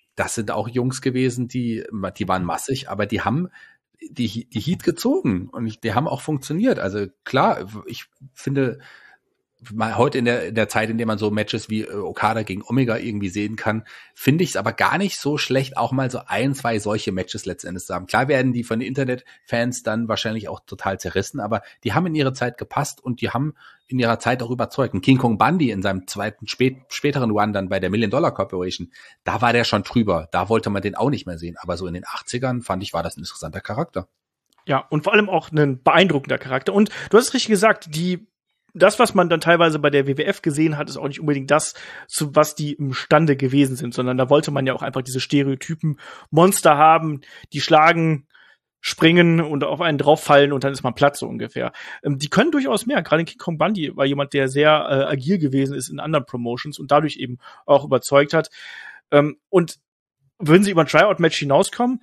das sind auch Jungs gewesen, die waren massig, aber die haben die Heat gezogen und die haben auch funktioniert. Also klar, ich finde, mal heute in der Zeit, in der man so Matches wie Okada gegen Omega irgendwie sehen kann, finde ich es aber gar nicht so schlecht, auch mal so 1, 2 solche Matches letztendlich zu haben. Klar werden die von den Internetfans dann wahrscheinlich auch total zerrissen, aber die haben in ihre Zeit gepasst und die haben in ihrer Zeit auch überzeugt. Und King Kong Bundy in seinem zweiten, späteren Run dann bei der $1 Million Corporation, da war der schon drüber. Da wollte man den auch nicht mehr sehen. Aber so in den 80ern, fand ich, war das ein interessanter Charakter. Ja, und vor allem auch ein beeindruckender Charakter. Und du hast es richtig gesagt, das, was man dann teilweise bei der WWF gesehen hat, ist auch nicht unbedingt das, zu was die imstande gewesen sind, sondern da wollte man ja auch einfach diese Stereotypen Monster haben, die schlagen, springen und auf einen drauffallen und dann ist man platt, so ungefähr. Die können durchaus mehr. Gerade King Kong Bundy war jemand, der sehr agil gewesen ist in anderen Promotions und dadurch eben auch überzeugt hat. Und würden sie über ein Tryout-Match hinauskommen?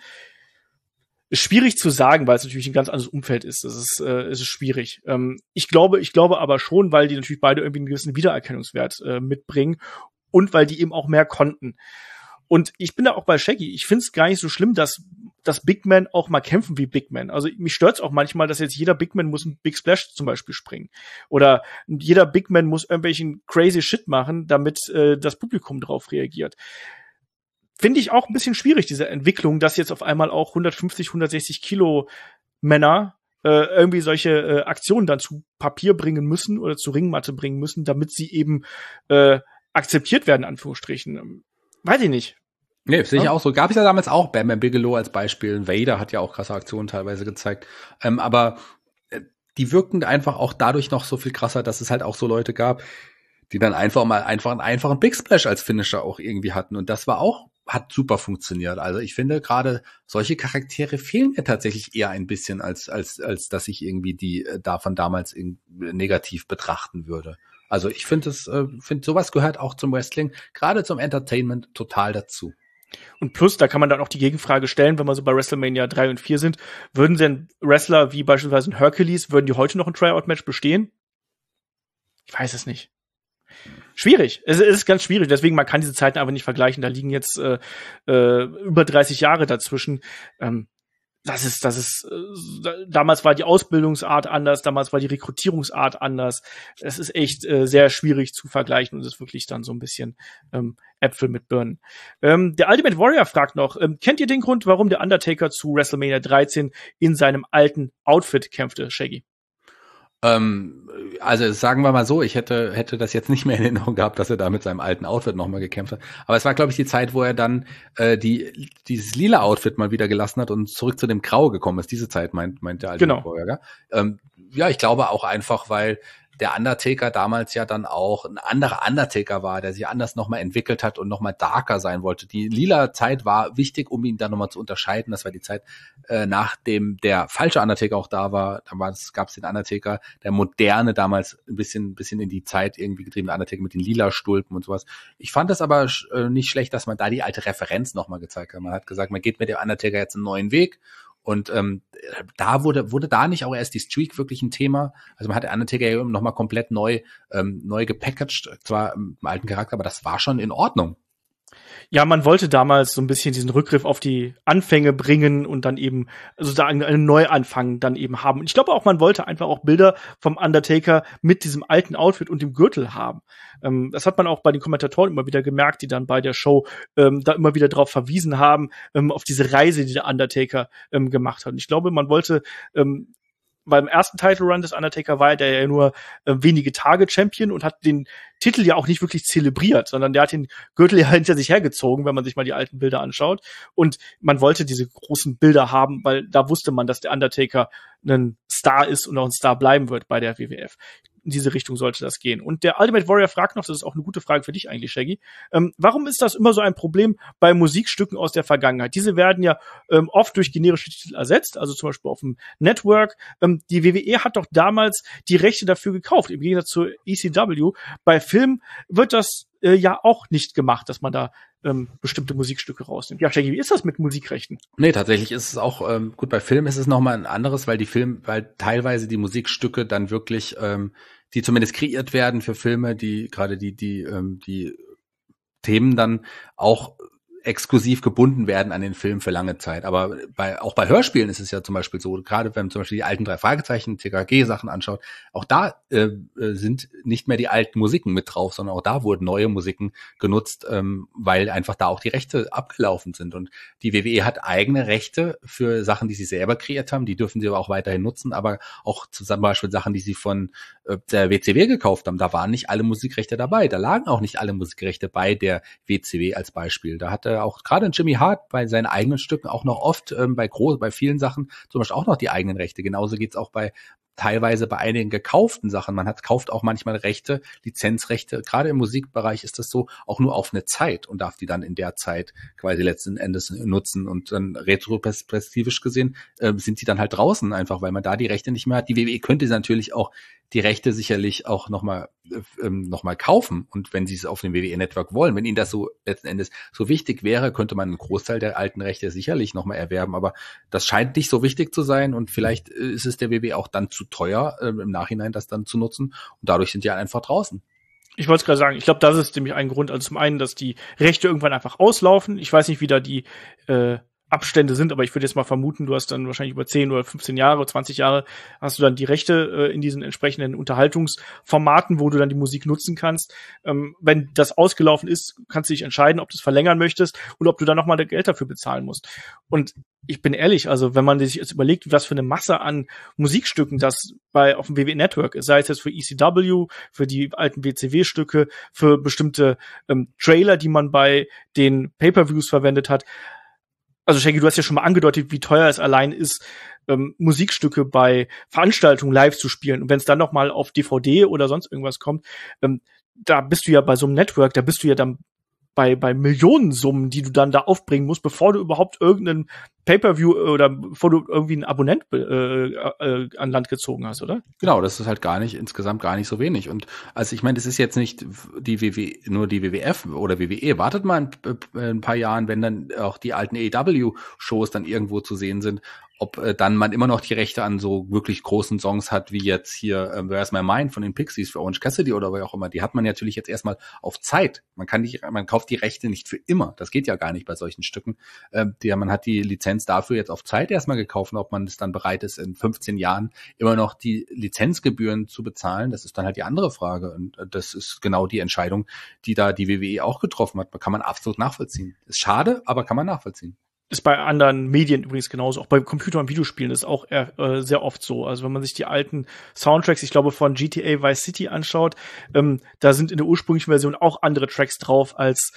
Ist schwierig zu sagen, weil es natürlich ein ganz anderes Umfeld ist. Es ist schwierig. Ich glaube aber schon, weil die natürlich beide irgendwie einen gewissen Wiedererkennungswert mitbringen und weil die eben auch mehr konnten. Und ich bin da auch bei Shaggy. Ich finde es gar nicht so schlimm, dass Big Men auch mal kämpfen wie Big Men. Also mich stört's auch manchmal, dass jetzt jeder Big Man muss einen Big Splash zum Beispiel springen. Oder jeder Big Man muss irgendwelchen crazy Shit machen, damit das Publikum drauf reagiert. Finde ich auch ein bisschen schwierig, diese Entwicklung, dass jetzt auf einmal auch 150, 160 Kilo Männer irgendwie solche Aktionen dann zu Papier bringen müssen oder zu Ringmatte bringen müssen, damit sie eben akzeptiert werden, in Anführungsstrichen. Weiß ich nicht. Nee, sehe ich auch so. Gab es ja damals auch Bam Bam Bigelow als Beispiel. Vader hat ja auch krasse Aktionen teilweise gezeigt. Aber die wirkten einfach auch dadurch noch so viel krasser, dass es halt auch so Leute gab, die dann einfach einen einfachen Big Splash als Finisher auch irgendwie hatten. Und das hat super funktioniert. Also ich finde gerade solche Charaktere fehlen mir tatsächlich eher ein bisschen, als dass ich irgendwie die davon damals negativ betrachten würde. Also ich finde sowas gehört auch zum Wrestling, gerade zum Entertainment total dazu. Und plus, da kann man dann auch die Gegenfrage stellen, wenn wir so bei WrestleMania 3 und 4 sind, würden denn Wrestler wie beispielsweise ein Hercules, würden die heute noch ein Tryout-Match bestehen? Ich weiß es nicht. Schwierig. Es ist ganz schwierig. Deswegen, man kann diese Zeiten aber nicht vergleichen. Da liegen jetzt über 30 Jahre dazwischen. Damals war die Ausbildungsart anders, damals war die Rekrutierungsart anders. Es ist echt sehr schwierig zu vergleichen und es ist wirklich dann so ein bisschen Äpfel mit Birnen. Der Ultimate Warrior fragt noch, kennt ihr den Grund, warum der Undertaker zu WrestleMania 13 in seinem alten Outfit kämpfte, Shaggy? Also sagen wir mal so, ich hätte das jetzt nicht mehr in Erinnerung gehabt, dass er da mit seinem alten Outfit nochmal gekämpft hat. Aber es war, glaube ich, die Zeit, wo er dann dieses lila Outfit mal wieder gelassen hat und zurück zu dem Grau gekommen ist. Diese Zeit meint der alte Vorgänger. Ja, ich glaube auch einfach, weil der Undertaker damals ja dann auch ein anderer Undertaker war, der sich anders nochmal entwickelt hat und nochmal darker sein wollte. Die lila Zeit war wichtig, um ihn dann nochmal zu unterscheiden. Das war die Zeit, nachdem der falsche Undertaker auch da war. Damals gab es den Undertaker, der moderne, damals ein bisschen in die Zeit irgendwie getriebene Undertaker mit den lila Stulpen und sowas. Ich fand das aber nicht schlecht, dass man da die alte Referenz nochmal gezeigt hat. Man hat gesagt, man geht mit dem Undertaker jetzt einen neuen Weg. Und da wurde da nicht auch erst die Streak wirklich ein Thema. Also man hat den Undertaker ja nochmal komplett neu gepackaged, zwar im alten Charakter, aber das war schon in Ordnung. Ja, man wollte damals so ein bisschen diesen Rückgriff auf die Anfänge bringen und dann eben sozusagen einen Neuanfang dann eben haben. Und ich glaube auch, man wollte einfach auch Bilder vom Undertaker mit diesem alten Outfit und dem Gürtel haben. Das hat man auch bei den Kommentatoren immer wieder gemerkt, die dann bei der Show da immer wieder drauf verwiesen haben, auf diese Reise, die der Undertaker gemacht hat. Und ich glaube, man wollte beim ersten Title Run des Undertaker war der ja nur wenige Tage Champion und hat den Titel ja auch nicht wirklich zelebriert, sondern der hat den Gürtel ja hinter sich hergezogen, wenn man sich mal die alten Bilder anschaut. Und man wollte diese großen Bilder haben, weil da wusste man, dass der Undertaker ein Star ist und auch ein Star bleiben wird bei der WWF. In diese Richtung sollte das gehen. Und der Ultimate Warrior fragt noch, das ist auch eine gute Frage für dich eigentlich, Shaggy, warum ist das immer so ein Problem bei Musikstücken aus der Vergangenheit? Diese werden ja oft durch generische Titel ersetzt, also zum Beispiel auf dem Network. Die WWE hat doch damals die Rechte dafür gekauft, im Gegensatz zur ECW. Bei Filmen wird das ja auch nicht gemacht, dass man da bestimmte Musikstücke rausnimmt. Ja, Shaggy, wie ist das mit Musikrechten? Nee, tatsächlich ist es auch, gut, bei Filmen ist es nochmal ein anderes, weil teilweise die Musikstücke dann wirklich, die zumindest kreiert werden für Filme, die gerade die Themen dann auch exklusiv gebunden werden an den Film für lange Zeit. Aber auch bei Hörspielen ist es ja zum Beispiel so, gerade wenn man zum Beispiel die alten 3 Fragezeichen, TKG-Sachen anschaut, auch da sind nicht mehr die alten Musiken mit drauf, sondern auch da wurden neue Musiken genutzt, weil einfach da auch die Rechte abgelaufen sind. Und die WWE hat eigene Rechte für Sachen, die sie selber kreiert haben, die dürfen sie aber auch weiterhin nutzen, aber auch zum Beispiel Sachen, die sie von der WCW gekauft haben, da waren nicht alle Musikrechte dabei, da lagen auch nicht alle Musikrechte bei der WCW als Beispiel. Da hatte auch gerade Jimmy Hart bei seinen eigenen Stücken auch noch oft bei vielen Sachen zum Beispiel auch noch die eigenen Rechte. Genauso geht's auch teilweise bei einigen gekauften Sachen. Kauft auch manchmal Rechte, Lizenzrechte. Gerade im Musikbereich ist das so, auch nur auf eine Zeit und darf die dann in der Zeit quasi letzten Endes nutzen. Und dann retroperspektivisch gesehen sind sie dann halt draußen einfach, weil man da die Rechte nicht mehr hat. Die WWE könnte natürlich auch die Rechte sicherlich auch noch mal kaufen. Und wenn sie es auf dem WWE-Network wollen, wenn ihnen das so letzten Endes so wichtig wäre, könnte man einen Großteil der alten Rechte sicherlich noch mal erwerben. Aber das scheint nicht so wichtig zu sein. Und vielleicht ist es der WWE auch dann zu teuer, im Nachhinein das dann zu nutzen. Und dadurch sind die einfach draußen. Ich wollte es gerade sagen, ich glaube, das ist nämlich ein Grund. Also zum einen, dass die Rechte irgendwann einfach auslaufen. Ich weiß nicht, wie da die Abstände sind, aber ich würde jetzt mal vermuten, du hast dann wahrscheinlich über 10 oder 15 Jahre, 20 Jahre hast du dann die Rechte in diesen entsprechenden Unterhaltungsformaten, wo du dann die Musik nutzen kannst. Wenn das ausgelaufen ist, kannst du dich entscheiden, ob du es verlängern möchtest oder ob du dann nochmal Geld dafür bezahlen musst. Und ich bin ehrlich, also wenn man sich jetzt überlegt, was für eine Masse an Musikstücken das auf dem WWE Network ist, sei es jetzt für ECW, für die alten WCW-Stücke, für bestimmte Trailer, die man bei den Pay-Per-Views verwendet hat. Also Shaggy, du hast ja schon mal angedeutet, wie teuer es allein ist, Musikstücke bei Veranstaltungen live zu spielen. Und wenn es dann noch mal auf DVD oder sonst irgendwas kommt, da bist du ja bei so einem Network, da bist du ja dann bei Millionensummen, die du dann da aufbringen musst, bevor du überhaupt irgendeinen Pay-Per-View oder bevor du irgendwie einen Abonnent an Land gezogen hast, oder? Genau, das ist halt insgesamt gar nicht so wenig. Und also ich meine, das ist jetzt nicht nur die WWF oder WWE. Wartet mal ein paar Jahren, wenn dann auch die alten AEW-Shows dann irgendwo zu sehen sind, ob dann man immer noch die Rechte an so wirklich großen Songs hat, wie jetzt hier Where's My Mind von den Pixies für Orange Cassidy oder wer auch immer. Die hat man natürlich jetzt erstmal auf Zeit. Man kauft die Rechte nicht für immer. Das geht ja gar nicht bei solchen Stücken. Man hat die Lizenz dafür jetzt auf Zeit erstmal gekauft. Und ob man es dann bereit ist, in 15 Jahren immer noch die Lizenzgebühren zu bezahlen, das ist dann halt die andere Frage. Und das ist genau die Entscheidung, die da die WWE auch getroffen hat. Kann man absolut nachvollziehen. Ist schade, aber kann man nachvollziehen. Ist bei anderen Medien übrigens genauso. Auch bei Computer- und Videospielen ist auch sehr oft so. Also wenn man sich die alten Soundtracks, ich glaube von GTA Vice City anschaut, da sind in der ursprünglichen Version auch andere Tracks drauf als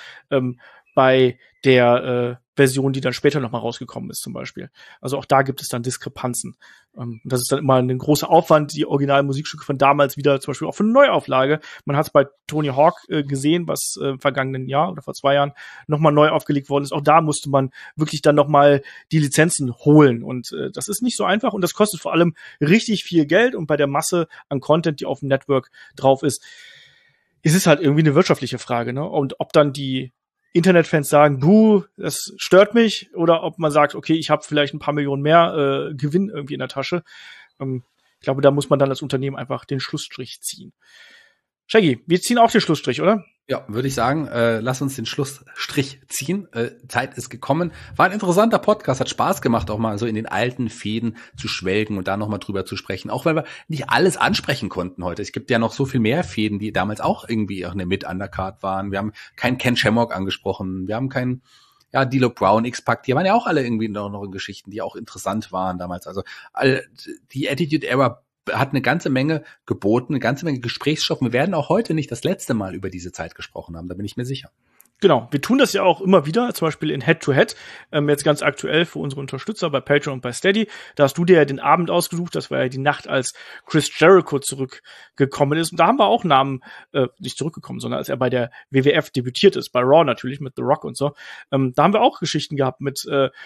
bei der Version, die dann später nochmal rausgekommen ist zum Beispiel. Also auch da gibt es dann Diskrepanzen. Das ist dann immer ein großer Aufwand, die originalen Musikstücke von damals wieder zum Beispiel auch für eine Neuauflage. Man hat es bei Tony Hawk gesehen, was im vergangenen Jahr oder vor 2 Jahren nochmal neu aufgelegt worden ist. Auch da musste man wirklich dann nochmal die Lizenzen holen. Und das ist nicht so einfach und das kostet vor allem richtig viel Geld. Und bei der Masse an Content, die auf dem Network drauf ist, ist es halt irgendwie eine wirtschaftliche Frage, ne? Und ob dann die Internetfans sagen, das stört mich, oder ob man sagt, okay, ich habe vielleicht ein paar Millionen mehr Gewinn irgendwie in der Tasche. Ich glaube, da muss man dann als Unternehmen einfach den Schlussstrich ziehen. Shaggy, wir ziehen auch den Schlussstrich, oder? Ja, würde ich sagen, lass uns den Schlussstrich ziehen. Zeit ist gekommen. War ein interessanter Podcast, hat Spaß gemacht, auch mal so in den alten Fäden zu schwelgen und da nochmal drüber zu sprechen. Auch weil wir nicht alles ansprechen konnten heute. Es gibt ja noch so viel mehr Fäden, die damals auch irgendwie auch eine Mit-Undercard waren. Wir haben keinen Ken Shamrock angesprochen. Wir haben keinen D'Lo Brown, X-Pac, die waren ja auch alle irgendwie noch in Geschichten, die auch interessant waren damals. Also die Attitude Era hat eine ganze Menge geboten, eine ganze Menge Gesprächsstoff. Wir werden auch heute nicht das letzte Mal über diese Zeit gesprochen haben, da bin ich mir sicher. Genau, wir tun das ja auch immer wieder, zum Beispiel in Head-to-Head, jetzt ganz aktuell für unsere Unterstützer bei Patreon und bei Steady. Da hast du dir ja den Abend ausgesucht, das war ja die Nacht, als Chris Jericho zurückgekommen ist. Und da haben wir auch Namen, nicht zurückgekommen, sondern als er bei der WWF debütiert ist, bei Raw natürlich, mit The Rock und so. Da haben wir auch Geschichten gehabt mit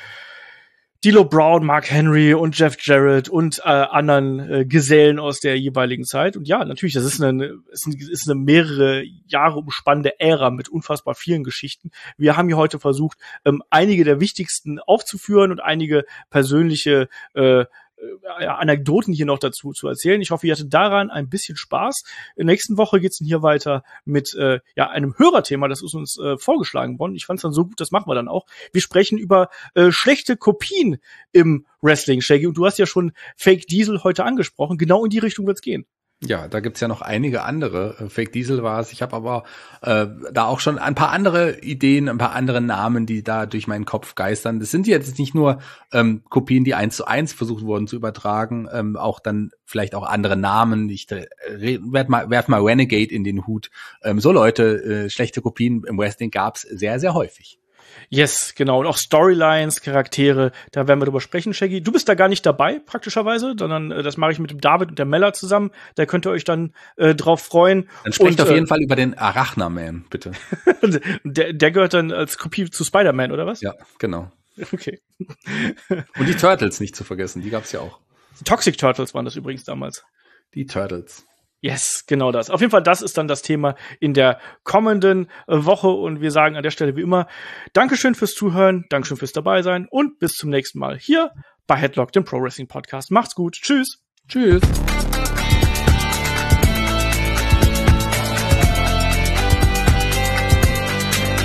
D'Lo Brown, Mark Henry und Jeff Jarrett und anderen Gesellen aus der jeweiligen Zeit. Und ja, natürlich, das ist eine mehrere Jahre umspannende Ära mit unfassbar vielen Geschichten. Wir haben hier heute versucht, einige der wichtigsten aufzuführen und einige persönliche Anekdoten hier noch dazu zu erzählen. Ich hoffe, ihr hattet daran ein bisschen Spaß. In der nächsten Woche geht's dann hier weiter mit einem Hörerthema, das ist uns vorgeschlagen worden. Ich fand's dann so gut, das machen wir dann auch. Wir sprechen über schlechte Kopien im Wrestling, Shaggy. Und du hast ja schon Fake Diesel heute angesprochen. Genau in die Richtung wird's gehen. Ja, da gibt's ja noch einige andere. Fake Diesel war es. Ich habe aber da auch schon ein paar andere Ideen, ein paar andere Namen, die da durch meinen Kopf geistern. Das sind jetzt nicht nur Kopien, die 1:1 versucht wurden zu übertragen, auch dann vielleicht auch andere Namen. Ich werf mal Renegade in den Hut. So Leute, schlechte Kopien im Wrestling gab's sehr, sehr häufig. Yes, genau. Und auch Storylines, Charaktere, da werden wir drüber sprechen, Shaggy. Du bist da gar nicht dabei, praktischerweise, sondern das mache ich mit dem David und der Mella zusammen. Da könnt ihr euch dann drauf freuen. Dann sprecht auf jeden Fall über den Arachna-Man, bitte. der gehört dann als Kopie zu Spider-Man, oder was? Ja, genau. Okay. Und die Turtles nicht zu vergessen, die gab's ja auch. Die Toxic Turtles waren das übrigens damals. Die Turtles. Yes, genau das. Auf jeden Fall, das ist dann das Thema in der kommenden Woche. Und wir sagen an der Stelle wie immer, Dankeschön fürs Zuhören, Dankeschön fürs Dabeisein und bis zum nächsten Mal hier bei Headlock, dem Pro Wrestling Podcast. Macht's gut. Tschüss. Tschüss.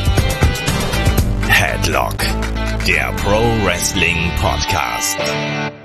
Headlock, der Pro Wrestling Podcast.